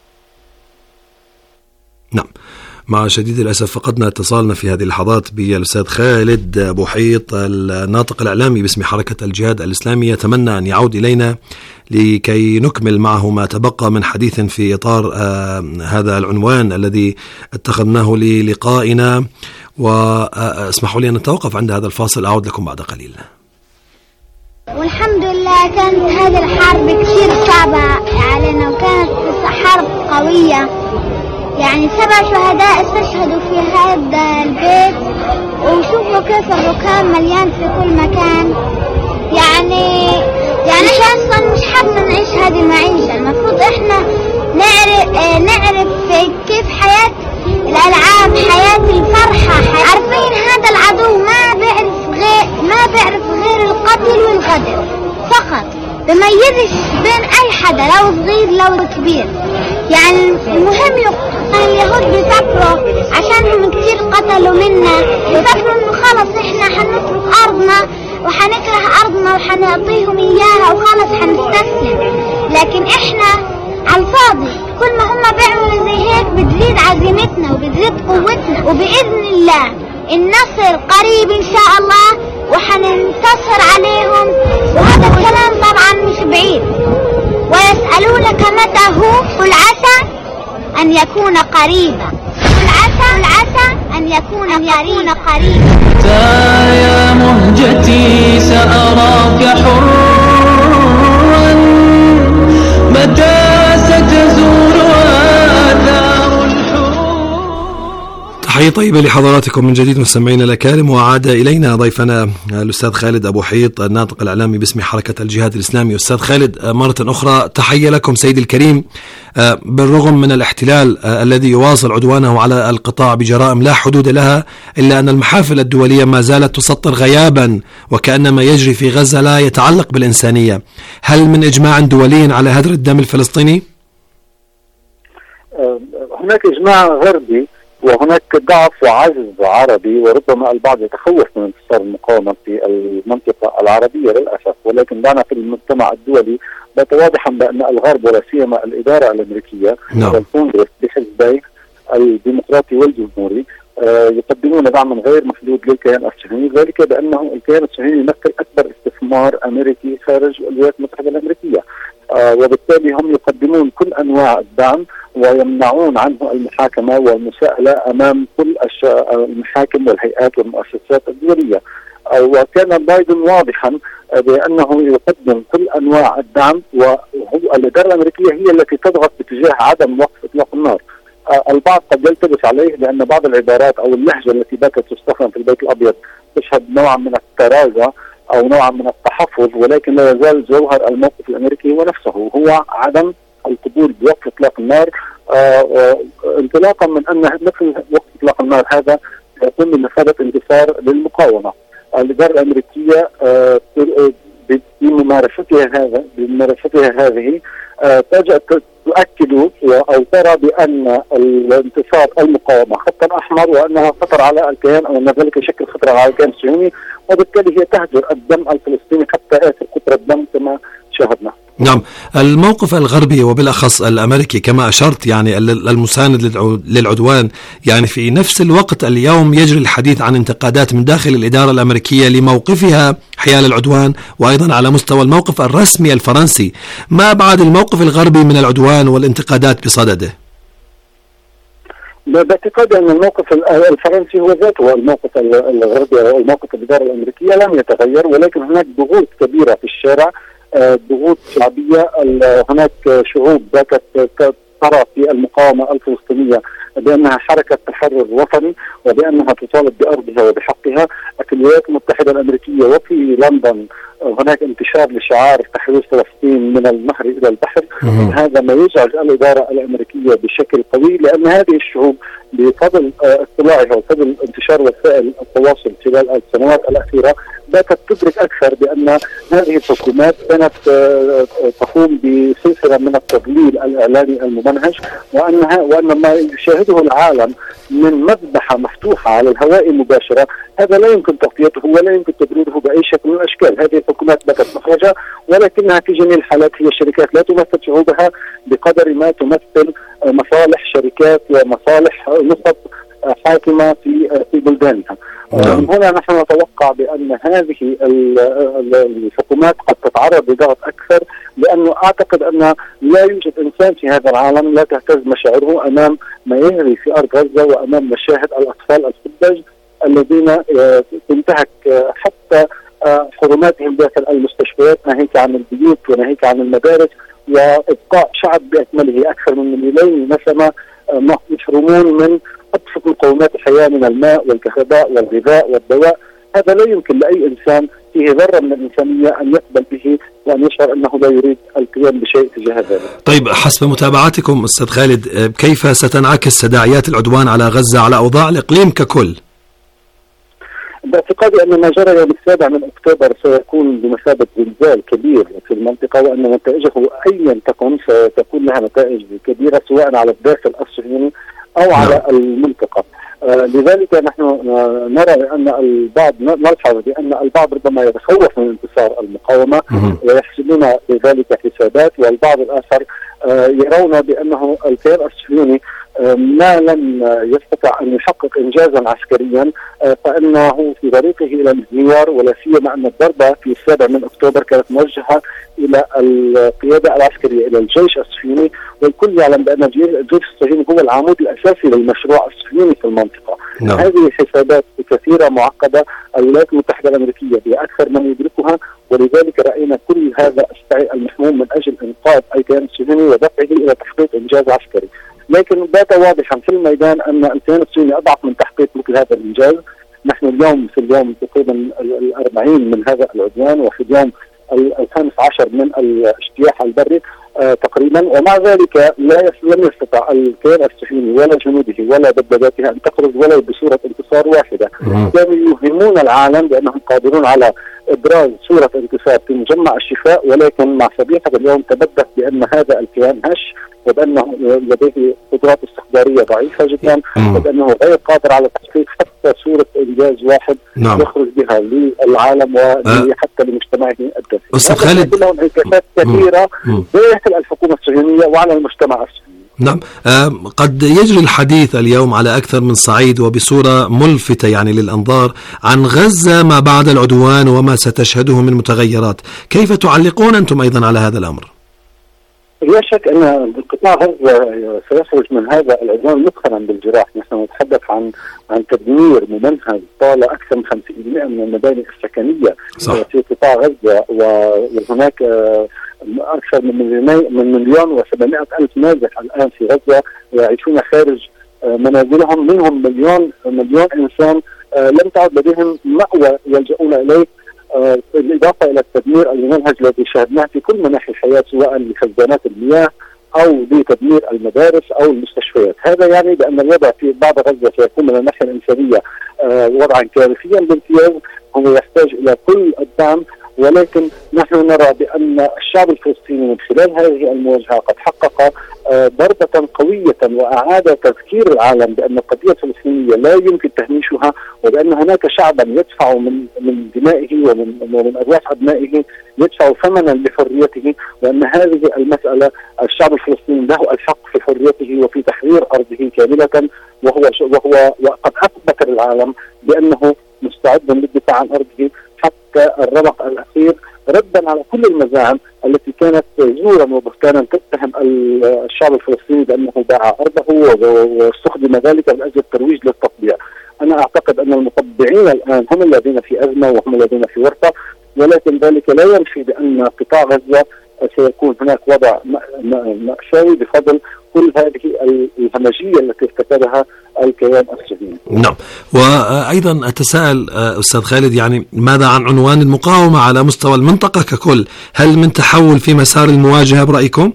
نعم، مع شديد الأسف فقدنا اتصالنا في هذه اللحظات بالأستاذ خالد أبو حيط الناطق الإعلامي باسم حركة الجهاد الإسلامي. يتمنى أن يعود إلينا لكي نكمل معه ما تبقى من حديث في إطار هذا العنوان الذي اتخذناه للقائنا، واسمحوا لي أن نتوقف عند هذا الفاصل، أعود لكم بعد قليل. والحمد لله كانت هذه الحرب كثير صعبة علينا، وكانت حرب قوية. يعني 7 شهداء استشهدوا في هذا البيت، وشوفوا كيف الركام مليان في كل مكان. يعني اصلا مش حابة نعيش هذه المعيشة. المفروض احنا نعرف كيف حياة الألعاب، حياة الفرحة. عارفين هذا العدو ما بيعرف غير القتل والغدر فقط، بميزش بين أي حدا، لو صغير لو كبير. يعني المهم اليهود بيفكروا عشانهم كتير قتلوا منا، بيفكروا انه خلص احنا حنترك أرضنا وحنكره أرضنا وحنعطيهم إياها وخلص حنستسلم. لكن احنا على الفاضي، كل ما هم بيعملوا زي هيك بتزيد عزيمتنا وبتزيد قوتنا، وبإذن الله النصر قريب إن شاء الله وحننتصر عليهم. وهذا الكلام طبعا مش بعيد. ويسألونك متى هو، قل عسى أن يكون قريبا، قل عسى أن يكون قريبا. يا مهجتي سأراك حرا، متى ستزورها دار الحروب. تحية طيبة لحضراتكم من جديد مستمعينا الأكارم. وعاد إلينا ضيفنا الأستاذ خالد أبو حيط، الناطق الإعلامي باسم حركة الجهاد الإسلامي. أستاذ خالد، مرة أخرى تحية لكم سيدي الكريم. بالرغم من الاحتلال الذي يواصل عدوانه على القطاع بجرائم لا حدود لها، إلا أن المحافل الدولية ما زالت تسطر غيابا، وكأن ما يجري في غزة لا يتعلق بالإنسانية. هل من إجماع دولي على هدر الدم الفلسطيني؟ هناك إجماع غربي، وهناك ضعف وعجز عربي، وربما البعض يتخوف من انتصار المقاومة في المنطقة العربية للأسف. ولكن دعنا في المجتمع الدولي بات واضحا بأن الغرب ولا سيما الإدارة الأمريكية والكونغرس بحزبيه الديمقراطي والجمهوري يقدمون دعما غير محدود للكيان الصهيوني، ذلك بأنه الكيان الصهيوني يمثل أكبر استثمار أمريكي خارج الولايات المتحدة الأمريكية، وبالتالي هم يقدمون كل أنواع الدعم ويمنعون عنه المحاكمة والمساءلة أمام كل المحاكم والهيئات والمؤسسات الدولية. وكان بايدن واضحا بأنه يقدم كل أنواع الدعم، وهو الإدارة الأمريكية هي التي تضغط باتجاه عدم وقف إطلاق النار. البعض قد يلتبس عليه لأن بعض العبارات أو اللهجة التي باتت تستخدم في البيت الأبيض تشهد نوعا من التراجع أو نوعا من التحفظ، ولكن لا يزال جوهر الموقف الأمريكي ونفسه هو عدم القبول بوقف إطلاق النار، انطلاقا من أن مثل وقف إطلاق النار هذا يكون بمثابة انتصار للمقاومة. الإدارة الأمريكية بممارستها هذه تؤكد أو ترى بأن الانتصار المقاومة خطر أحمر، وأنها خطر على الكيان أو أن ذلك يشكل خطر على الكيان الصهيوني، وبالتالي هي تهجر الدم الفلسطيني حتى آخر قطرة دم كما شاهدنا. نعم، الموقف الغربي وبالأخص الأمريكي كما أشرت يعني المساند للعدوان، يعني في نفس الوقت اليوم يجري الحديث عن انتقادات من داخل الإدارة الأمريكية لموقفها حيال العدوان، وأيضا على مستوى الموقف الرسمي الفرنسي. ما أبعد الموقف الغربي من العدوان والانتقادات بصدده؟ باعتقادي أن الموقف الفرنسي هو ذاته الموقف الغربي أو الموقف الإدارة الأمريكية لم يتغير، ولكن هناك ضغوط كبيرة في الشارع، ضغوط شعبية. هناك شعوب باتت ترى في المقاومة الفلسطينية بأنها حركة تحرر وطني وبأنها تطالب بأرضها وبحقها. في الولايات المتحدة الأمريكية وفي لندن هناك انتشار لشعار تحرير فلسطين من النهر إلى البحر. هذا ما يزعج الإدارة الأمريكية بشكل قوي، لأن هذه الشعوب بفضل اطلاعها وفضل انتشار وسائل التواصل خلال السنوات الأخيرة باتت تدرك أكثر بأن هذه الحكومات كانت تقوم بسلسلة من التضليل الإعلامي الممنهج، وأن ما يشاهده العالم من مذبحة مفتوحة على الهواء مباشرة هذا لا يمكن تغطيته ولا يمكن تبريره بأي شكل من الأشكال. هذه الحكومات باتت محرجة، ولكنها في جميع الحالات هي شركات لا تمثل شعوبها بقدر ما تمثل مصالح شركات ومصالح نخب حاكمة في بلدانها. من هنا نحن نتوقع بأن هذه الحكومات قد تتعرض لضغط أكثر، لأنه أعتقد أن لا يوجد إنسان في هذا العالم لا تهتز مشاعره أمام ما يجري في أرض غزة وأمام مشاهد الأطفال السذج الذين تنتهك حتى حرماتهم داخل المستشفيات، ناهيك عن البيوت وناهيك عن المدارس، وإبقاء شعب بأكمله أكثر من 2 نسمة محرومون من أبسط مقومات الحياة من الماء والكهرباء والغذاء والدواء. هذا لا يمكن لأي إنسان فيه ذرة من الإنسانية أن يقبل به وأن يشعر أنه لا يريد القيام بشيء تجاه ذلك. طيب، حسب متابعتكم أستاذ خالد، كيف ستنعكس تداعيات العدوان على غزة على أوضاع الإقليم ككل؟ باعتقادي أن ما جرى يوم 7 أكتوبر سيكون بمثابة زلزال كبير في المنطقة، وأن نتائجه أيا تكن ستكون لها نتائج كبيرة سواء على الداخل الصهيوني أو على المنطقة. لذلك نحن نرى أن البعض نلحظ بأن البعض ربما يتخوف من انتصار المقاومة ويحسبون بذلك حسابات، والبعض الآخر يرون بأنه الكيان الصهيوني ما لم يستطع أن يحقق إنجازا عسكريا فإنه في طريقه إلى الانهيار، ولا سيما أن الضربة في 7 أكتوبر كانت موجهة إلى القيادة العسكرية، إلى الجيش الصهيوني، والكل يعلم بأن الجيش الصهيوني هو العمود الأساسي للمشروع الصهيوني في المنطقة. هذه حسابات كثيرة معقدة، الولايات المتحدة الأمريكية هي أكثر من يدركها، ولذلك رأينا كل هذا السعي المحموم من أجل إنقاذ الكيان الصهيوني ودفعه إلى تحقيق إنجاز عسكري. لكن بات واضحا في الميدان أن الكيان الصهيوني أضعف من تحقيق مثل هذا الإنجاز. نحن اليوم في اليوم تقريبا 40 من هذا العدوان، وفي اليوم 15 من الاجتياح البري تقريبا، ومع ذلك لم يستطع الكيان الصهيوني ولا جنوده ولا دباباتها أن تخرج ولو بصورة انتصار واحدة. كانوا يوهمون العالم بأنهم قادرون على إبراز صورة انتصار في مجمع الشفاء، ولكن مع صبيحة اليوم تبدت بأن هذا الكيان هش، وبأنه لديه قدرات استخبارية ضعيفة جدا، وبأنه غير قادر على تحقيق حتى صورة إنجاز واحد يخرج بها للعالم وحتى لمجتمعه الدولي. أستاذ خالد، كلها انعكاسات كثيرة داخل الحكومة الصهيونية وعلى المجتمع الصهيوني. نعم، قد يجري الحديث اليوم على أكثر من صعيد وبصورة ملفتة يعني للأنظار عن غزة ما بعد العدوان وما ستشهده من متغيرات. كيف تعلقون أنتم أيضا على هذا الأمر؟ لا شك أن قطاع غزة سيخرج من هذا العدوان مثخنا بالجراح. نحن نتحدث عن تدمير ممنهج طال أكثر من 50% من المباني السكنية في قطاع غزة، وهناك أكثر من 1,700,000 نازح الآن في غزة يعيشون خارج منازلهم، منهم مليون إنسان لم تعد لديهم مأوى يلجؤون إليه، بالإضافة إلى التدمير الممنهج الذي شاهدناه في كل مناحي الحياة سواء لخزانات المياه أو لتدمير المدارس أو المستشفيات. هذا يعني بأن الوضع في بعض غزة سيكون من الناحية الإنسانية وضعا كارثيا بامتياز، هو يحتاج إلى كل الدعم، ولكن نحن نرى بأن الشعب الفلسطيني من خلال هذه المواجهة قد حقق ضربة قوية وأعاد تذكير العالم بأن القضية الفلسطينية لا يمكن تهميشها، وبأن هناك شعبا يدفع من دمائه ومن أرواح أبنائه يدفع ثمنا لحريته، وأن هذه المسألة الشعب الفلسطيني له الحق في حريته وفي تحرير أرضه كاملة، وقد أثبت العالم بأنه مستعد للدفاع عن أرضه حتى الرمق الأخير، ردا على كل المزاعم التي كانت زورا وبهتانا تتهم الشعب الفلسطيني بأنه باع أرضه واستخدم ذلك من أجل الترويج للتطبيع. أنا أعتقد أن المطبعين الآن هم الذين في أزمة وهم الذين في ورطة، ولكن ذلك لا ينفي بأن قطاع غزة سيكون هناك وضع مأساوي بفضل كل هذه الهمجية التي ارتكبها الكيان الصهيوني. نعم، وأيضا أتساءل أستاذ خالد، يعني ماذا عن عنوان المقاومة على مستوى المنطقة ككل؟ هل من تحول في مسار المواجهة برأيكم؟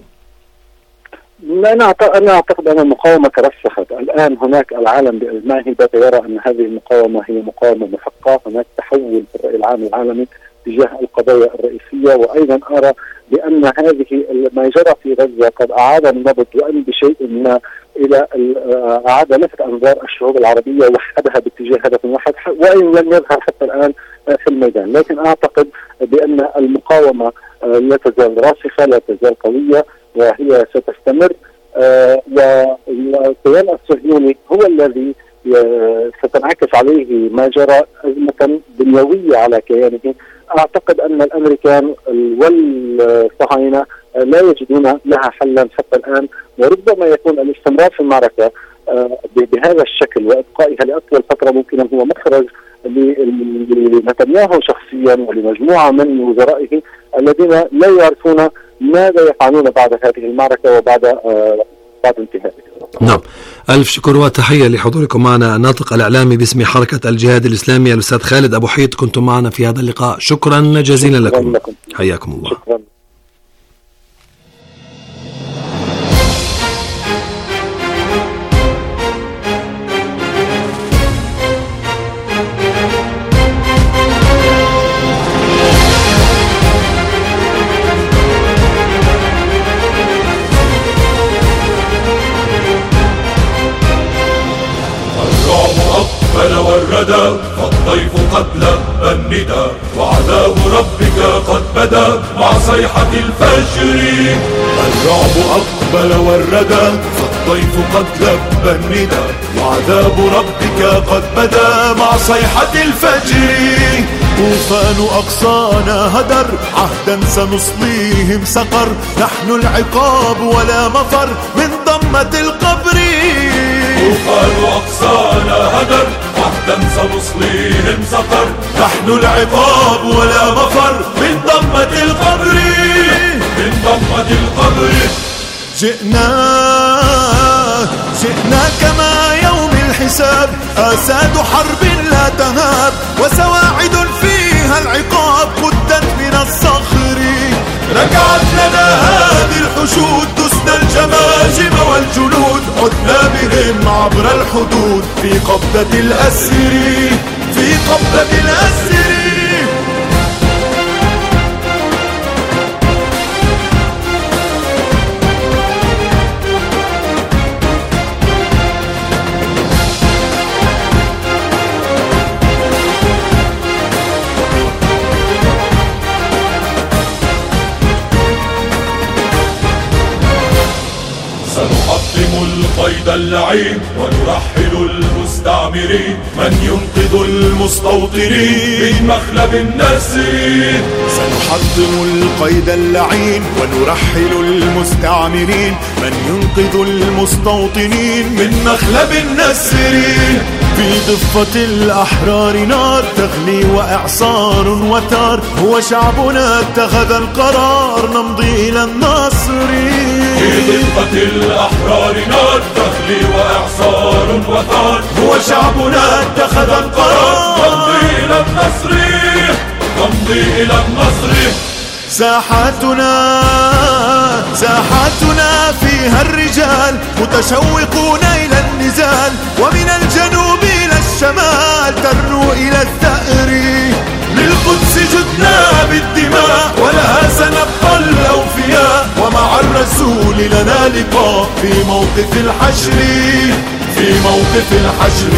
أنا أعتقد أن المقاومة ترسخت. الآن هناك العالم بأجمعه بات يرى أن هذه المقاومة هي مقاومة محقة. هناك تحول في الرأي العام العالمي تجاه القضايا الرئيسية، وأيضا أرى بأن هذه ما جرى في غزة قد أعاد النبض وأن بشيء ما إلى أعاد لفت أنظار الشعوب العربية وحدها باتجاه هدف واحد، وإن لم يظهر حتى الآن في الميدان. لكن أعتقد بأن المقاومة لا تزال راسخة، لا تزال قوية، وهي ستستمر، والكيان الصهيوني هو الذي ستنعكس عليه ما جرى أزمة دنيوية على كيانه. أعتقد أن الأمريكان والصهاينة لا يجدون لها حلا حتى الآن، وربما يكون الاستمرار في المعركة بهذا الشكل وابقائها لاطول فتره ممكنا هو مخرج لنتنياهو شخصيا ولمجموعه من وزرائه الذين لا يعرفون ماذا يفعلون بعد هذه المعركه وبعد انتهائها. نعم، ألف شكر وتحية لحضوركم معنا. الناطق الإعلامي باسم حركة الجهاد الإسلامي الأستاذ خالد أبو حيط، كنتم معنا في هذا اللقاء، شكرا جزيلا لكم. حياكم الله. شكرا. والردى فالضيف قد لبى الندى وعذاب ربك قد بدا مع صيحة الفجر. الرعب أقبل والردى فالضيف قد لبى الندى وعذاب ربك قد بدا مع صيحة الفجر. طوفان أقصانا هدر عهدا سنصليهم سقر، نحن العقاب ولا مفر من ضمة القبر. طوفان أقصانا هدر عهدا سنصليهم سقر، نحن العقاب ولا مفر من ضمة القبر. من ضمة القبر جئنا كما يوم الحساب، آساد حرب لا تهاب وسواعد فيها العقاب قدت من الصخر. رجعت لنا هذه الحشود دسنا الجماجم والجنود، عدنا بهم عبر الحدود في قبضة الأسر. في قبضة الأسر القيد اللعين ونرحل المستعمرين، من ينقذ المستوطنين من مخلب النسر. سنحطم القيد اللعين ونرحل المستعمرين، من ينقذ المستوطنين من مخلب النسر. في ضفة الأحرار نار تغلي وإعصار وثار، هو شعبنا اتخذ القرار نمضي إلى النصر. في ضفة الأحرار نار تغلي وإعصار وثار، هو شعبنا اتخذ القرار نمضي إلى النصر. نمضي إلى النصر. ساحاتنا فيها الرجال متشوقون إلى النزال، ومن الجنوب إلى الشمال ترنو إلى الثأر. للقدس جدنا بالدماء ولها سنبقى الأوفياء، ومع الرسول لنا لقاء في موقف الحشر. في موقف الحشر.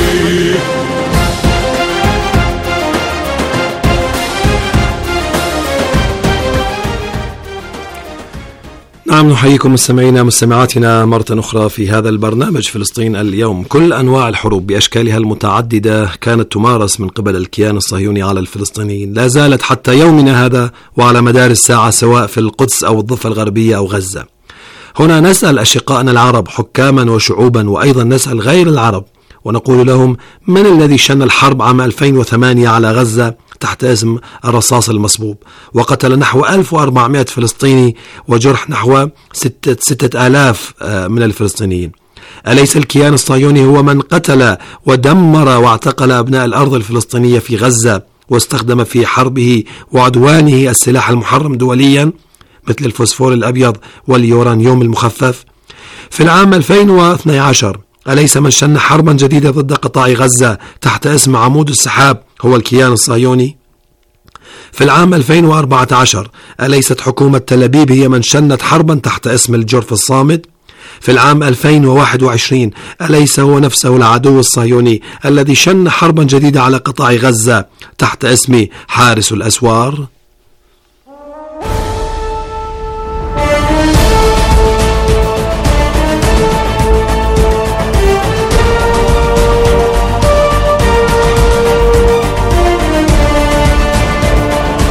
نعم، نحييكم مستمعينا مستمعاتنا مرة أخرى في هذا البرنامج فلسطين اليوم. كل أنواع الحروب بأشكالها المتعددة كانت تمارس من قبل الكيان الصهيوني على الفلسطينيين، لا زالت حتى يومنا هذا وعلى مدار الساعة، سواء في القدس أو الضفة الغربية أو غزة. هنا نسأل أشقائنا العرب حكاما وشعوبا، وأيضا نسأل غير العرب ونقول لهم: من الذي شن الحرب عام 2008 على غزة تحت اسم الرصاص المصبوب، وقتل نحو 1400 فلسطيني وجرح نحو 6000 من الفلسطينيين؟ أليس الكيان الصهيوني هو من قتل ودمر واعتقل أبناء الأرض الفلسطينية في غزة، واستخدم في حربه وعدوانه السلاح المحرم دوليا مثل الفوسفور الأبيض واليورانيوم المخفف؟ في العام 2012 أليس من شن حربا جديدة ضد قطاع غزة تحت اسم عمود السحاب هو الكيان الصهيوني؟ في العام 2014 أليست حكومة تل أبيب هي من شنت حربا تحت اسم الجرف الصامد؟ في العام 2021 أليس هو نفسه العدو الصهيوني الذي شن حربا جديدة على قطاع غزة تحت اسم حارس الأسوار؟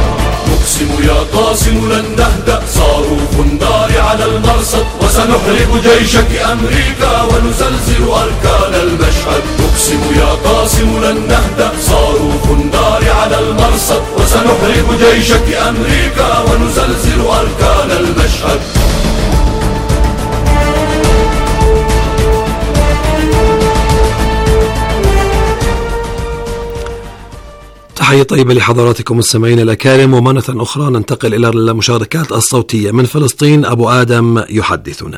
قاسم لن نهدأ، صاروخ النار على المرصد وسنحرق جيشك أمريكا ونزلزل أركان المشهد. نقسم يا قاسم لن نهدأ، صاروخ النار على المرصد، وسنحرق جيشك أمريكا ونزلزل أركان المشهد. تحية طيبة لحضراتكم السامعين الأكارم، ومرة أخرى ننتقل إلى المشاركات الصوتية من فلسطين. أبو آدم يحدثنا.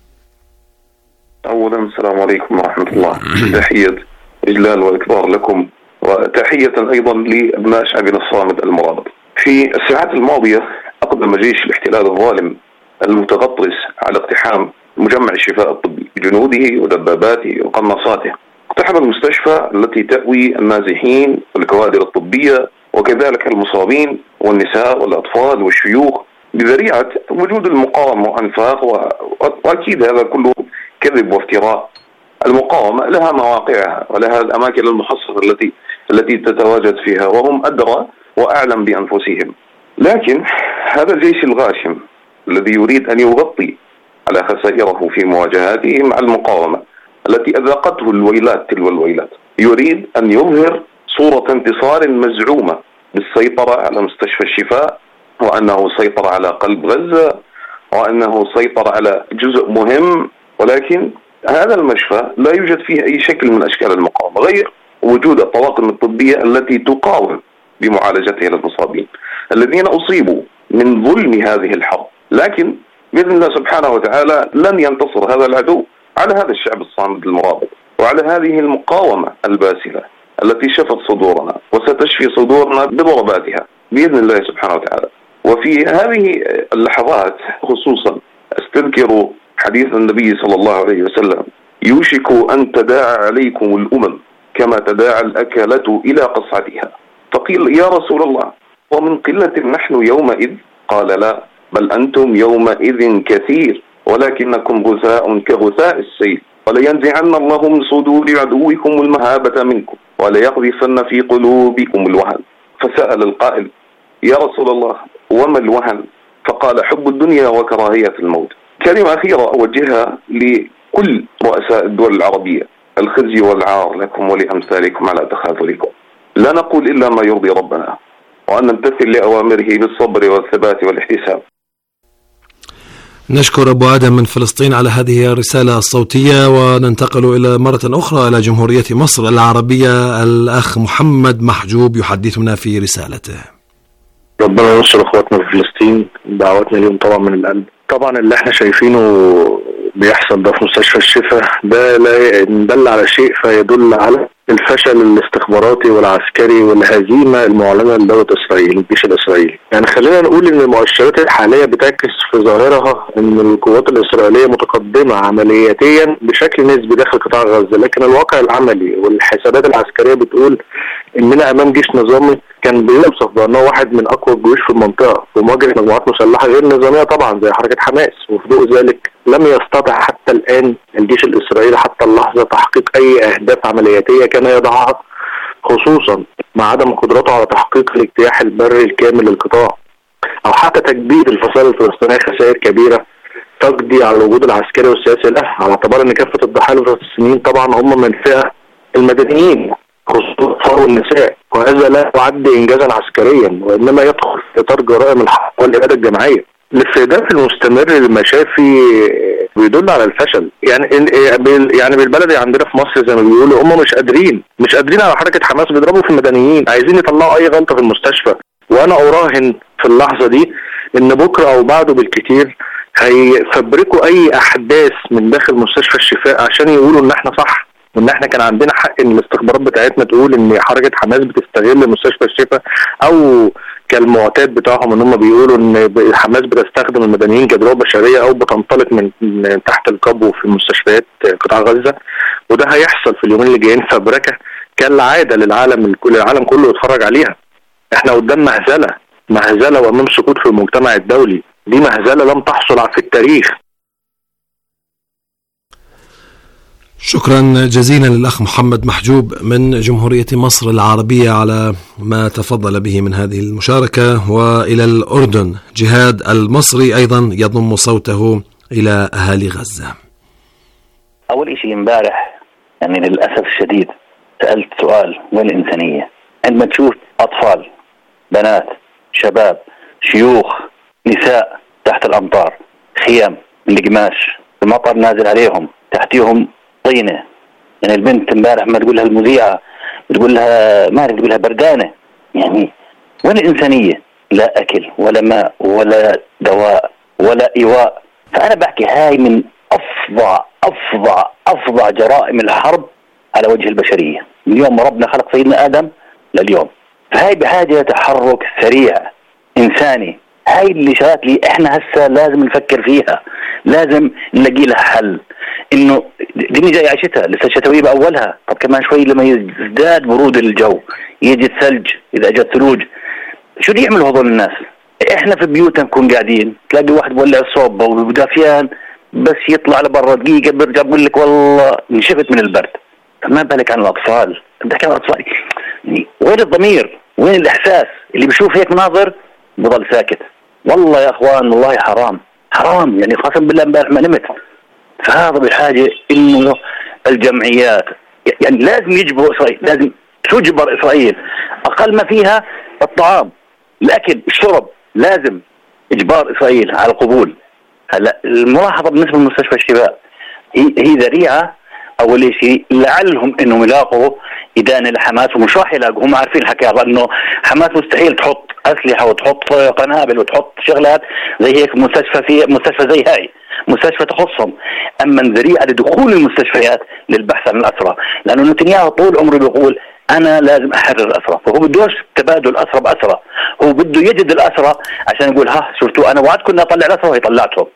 أولا السلام عليكم ورحمة الله. تحية إجلال وإكبار لكم، وتحية أيضا لأبناء شعبنا الصامد المرابط. في الساعات الماضية أقدم جيش الاحتلال الظالم المتغطرس على اقتحام مجمع الشفاء الطبي بجنوده ودباباته وقناصاته. اقتحم المستشفى التي تأوي النازحين والكوادر الطبية وكذلك المصابين والنساء والأطفال والشيوخ بذريعة وجود المقاومة وأنفاق، وأكيد هذا كله كذب وافتراء. المقاومة لها مواقعها ولها الأماكن المحصنة التي تتواجد فيها، وهم أدرى وأعلم بأنفسهم. لكن هذا الجيش الغاشم الذي يريد أن يغطي على خسائره في مواجهاته مع المقاومة التي أذاقته الويلات تلو الويلات، يريد أن يظهر صورة انتصار مزعومة بالسيطرة على مستشفى الشفاء، وأنه سيطر على قلب غزة، وأنه سيطر على جزء مهم. ولكن هذا المشفى لا يوجد فيه أي شكل من أشكال المقاومة غير وجود الطواقم الطبية التي تقاوم بمعالجته للمصابين الذين أصيبوا من ظلم هذه الحرب. لكن بإذن الله سبحانه وتعالى لن ينتصر هذا العدو على هذا الشعب الصامد المرابط، وعلى هذه المقاومة الباسلة التي شفت صدورنا وستشفي صدورنا بضرباتها بإذن الله سبحانه وتعالى. وفي هذه اللحظات خصوصا استذكر حديث النبي صلى الله عليه وسلم: يوشك أن تداعى عليكم الأمم كما تداعى الأكلة إلى قصعتها. فقيل: يا رسول الله، ومن قلة نحن يومئذ؟ قال: لا، بل أنتم يومئذ كثير، ولكنكم غثاء كغثاء السيل، ولينزعن الله من صدور عدوكم المهابة منكم، وليقذفن في قلوبكم الوهن. فسأل القائل: يا رسول الله، وما الوهن؟ فقال: حب الدنيا وكراهية الموت. كلمة أخيرة أوجهها لكل رؤساء الدول العربية: الخزي والعار لكم ولأمثالكم على تخاذلكم. لا نقول إلا ما يرضي ربنا، وأن نمتثل لأوامره بالصبر والثبات والاحتساب. نشكر أبو آدم من فلسطين على هذه الرسالة الصوتية، وننتقل إلى مرة أخرى إلى جمهورية مصر العربية. الأخ محمد محجوب يحدثنا في رسالته. ربنا ينصر اخواتنا في فلسطين، دعواتنا اليوم طبعا من القلب. طبعا اللي احنا شايفينه بيحصل ده في مستشفى الشفاء ده لا يدل على شيء، فيدل على الفشل الاستخباراتي والعسكري والهزيمة المعلنة لدولة إسرائيل، الجيش الإسرائيلي. يعني خلينا نقول إن المؤشرات الحالية بتعكس في ظاهرها إن القوات الإسرائيلية متقدمة عملياتيا بشكل نسبي داخل قطاع غزة، لكن الواقع العملي والحسابات العسكرية بتقول إننا أمام جيش نظامي كان بيوصف بأنه واحد من أقوى الجيوش في المنطقة في مواجهة مجموعات مسلحة غير نظامية طبعا زي حركة حماس. وفي ضوء ذلك لم يستطع حتى الآن الجيش الإسرائيلي حتى اللحظة تحقيق أي أهداف عملياتية كان يضعها، خصوصا مع عدم قدرته على تحقيق الاجتياح البري الكامل للقطاع، أو حتى تجديد الفصائل الفلسطينية خسائر كبيرة تقضي على الوجود العسكري والسياسي له، على اعتبار أن كافة الضحايا الفلسطينيين طبعا هم من فئة المدنيين خصوصا الأطفال والنساء، وهذا لا يعد إنجازا عسكريا وإنما يدخل في إطار جرائم الحرب والإبادة الجماعية. الاستهداف المستمر للمشافي بيدل على الفشل. يعني بالبلدي عندنا في مصر زي ما بيقولوا هم مش قادرين على حركة حماس، بيضربوا في المدنيين، عايزين يطلعوا أي غلطة في المستشفى. وأنا أراهن في اللحظة دي إن بكرة أو بعده بالكتير هيفبركوا أي أحداث من داخل مستشفى الشفاء عشان يقولوا إن إحنا صح، وإن إحنا كان عندنا حق إن الاستخبارات بتاعتنا تقول إن حركة حماس بتستغل مستشفى الشفاء، أو كالمعتاد بتاعهم ان هم بيقولوا ان حماس بتستخدم المدنيين كدروع بشريه او بتنطلق من تحت القبو في مستشفيات قطاع غزه. وده هيحصل في اليومين اللي جايين فبركه كالعاده للعالم كله يتفرج عليها. احنا قدام مهزله وامام سقوط في المجتمع الدولي، دي مهزله لم تحصل في التاريخ. شكرا جزيلا للأخ محمد محجوب من جمهورية مصر العربية على ما تفضل به من هذه المشاركة. وإلى الأردن، جهاد المصري أيضا يضم صوته إلى أهالي غزة. أول شيء امبارح يعني للأسف الشديد سألت سؤال: وين الإنسانية؟ عندما تشوف أطفال، بنات، شباب، شيوخ، نساء تحت الأمطار، خيام من القماش، المطر نازل عليهم، تحتيهم طينة. يعني البنت امبارح ما تقول لها المذيعة، بتقول لها ما تقول لها بردانة. يعني وين الإنسانية؟ لا أكل ولا ماء ولا دواء ولا إيواء. فأنا بحكي هاي من أفظع جرائم الحرب على وجه البشرية من يوم ما ربنا خلق سيدنا آدم لليوم. فهاي بحاجة تحرك سريع إنساني. هاي اللي شغلات اللي إحنا هسه لازم نفكر فيها، لازم نلاقي لها حل. إنه الدنيا جاي عشتها لسه شتوية بأولها، طب كمان شوي لما يزداد برود الجو يجي الثلج، إذا أجت ثلوج شو اللي يعملوا هذول الناس؟ إحنا في بيوتنا نكون قاعدين تلاقي واحد بولع الصوبة ودافيان، بس يطلع لبرا دقيقة بيرجع بقول لك والله نشفت من البرد. فما بالك عن الأطفال؟ بدك عن الأطفال يعني وين الضمير؟ وين الإحساس؟ اللي بيشوف هيك مناظر بضل ساكت. والله يا أخوان والله حرام يعني قسم بالله امبارح ما نمت. فهذا بحاجة إنه الجمعيات يعني لازم يجبروا إسرائيل، لازم تجبر إسرائيل أقل ما فيها الطعام، الأكل، الشرب، لازم إجبار إسرائيل على القبول. هلا الملاحظة بالنسبة لمستشفى الشفاء هي ذريعة أول شيء لعلهم إنهم يلاقوا إدانة لحماس، ومش راح يلاقوا، هم عارفين الحكاية لأنه حماس مستحيل تحط أسلحة وتحط قنابل وتحط شغلات زي هيك مستشفى زي هاي، مستشفى تخصهم. أما ذريعة لدخول المستشفيات للبحث عن الأسرى، لأنه نتنياهو طول عمره بيقول أنا لازم أحرر الأسرى، فهو بدوش تبادل أسرى بأسرى، هو بده يجد الأسرى عشان يقول ها شفتوا أنا وعدكم إني أطلع الأسرى وهي طلعتهم،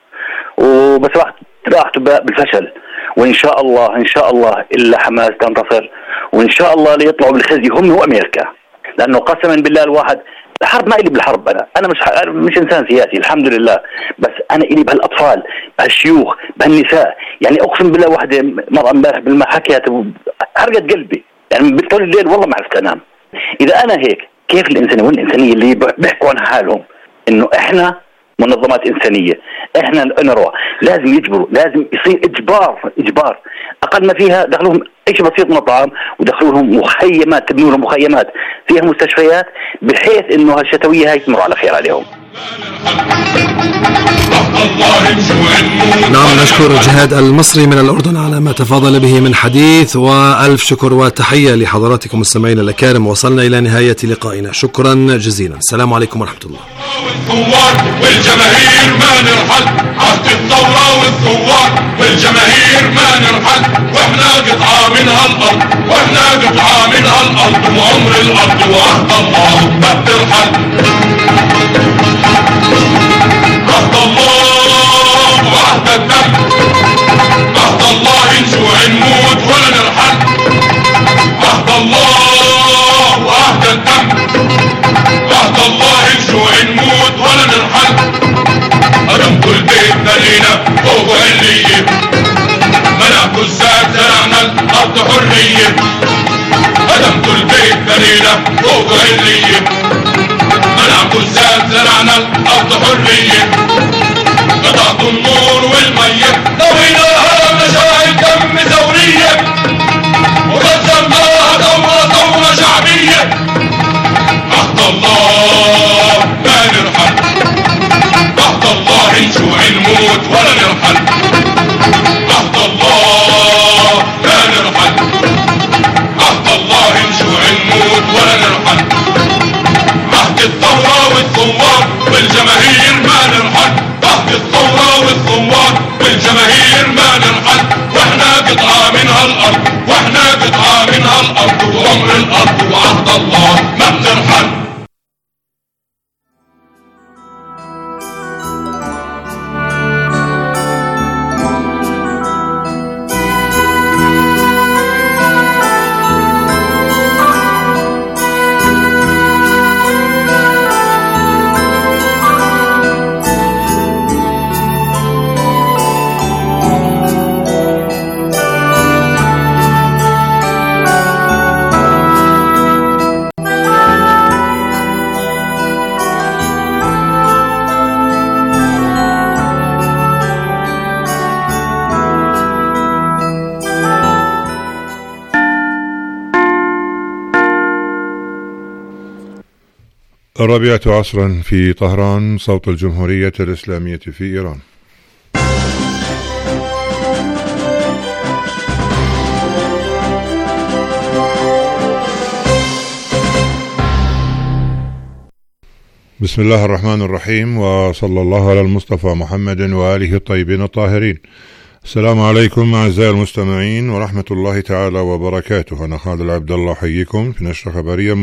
وبس راحت بالفشل. وإن شاء الله إلا حماس تنتصر، وإن شاء الله ليطلعوا بالخزي هم وأمريكا، لأنه قسما بالله الواحد الحرب ما إلي بالحرب. أنا مش إنسان سياسي الحمد لله، بس أنا إلي بهالأطفال بهالشيوخ بهالنساء. يعني أقسم بالله واحدة مرة امبارح بالما حكيت حرقت قلبي، يعني بطول الليل والله ما عرفت أنام. إذا أنا هيك كيف الإنسانية والإنسانية اللي بيحكوا عن حالهم إنه إحنا منظمات إنسانية، إحنا الأنروا لازم يجبروا، لازم يصير إجبار أقل ما فيها دخلوهم أي شيء بسيط من الطعام، ودخلوهم مخيمات، تبنوا لهم مخيمات فيها مستشفيات بحيث إنه هالشتوية هاي تمر على خير عليهم. نعم، نشكر جهاد المصري من الأردن على ما تفاضل به من حديث، وألف شكر وتحية لحضراتكم المستمعين الأكارم. وصلنا إلى نهاية لقائنا، شكرا جزيلا، السلام عليكم ورحمة الله. والجماهير ما نرحل، عهد الثورة والثوار والجماهير ما نرحل، واحنا قطعة من هالأرض، واحنا قطعة من هالأرض، وعمر الأرض وعهد الله ما بترحل. عهد الله وعهد الدم، عهد الله نجوع نموت ولا نرحل. عهد الله وعهد الدم، عهد الله نجوع نموت ولا نرحل. هدم كل بيت بنينا فوق علية، منعت الزاد زرعنا الأرض حرية. هدم كل بيت بنينا فوق علية، منعت الزاد زرعنا الأرض حرية. قطعت النور والمية طويناها مشاعر دم ثورية، وغزرناها ثورة شعبية. عهد الله ما نرحل، عهد الله نجوع نموت ولا نرحل. عهد الله ما نرحل، عهد الله نجوع نموت ولا نرحل. عهد الثورة والثوار والجماهير ما نرحل، عهد الثورة والثوار الرابعة عصرا في طهران، صوت الجمهورية الإسلامية في إيران. بسم الله الرحمن الرحيم، وصلى الله على المصطفى محمد وآله الطيبين الطاهرين. السلام عليكم أعزائي المستمعين ورحمة الله تعالى وبركاته. أنا خالد العبد الله حييكم في نشرة خبرية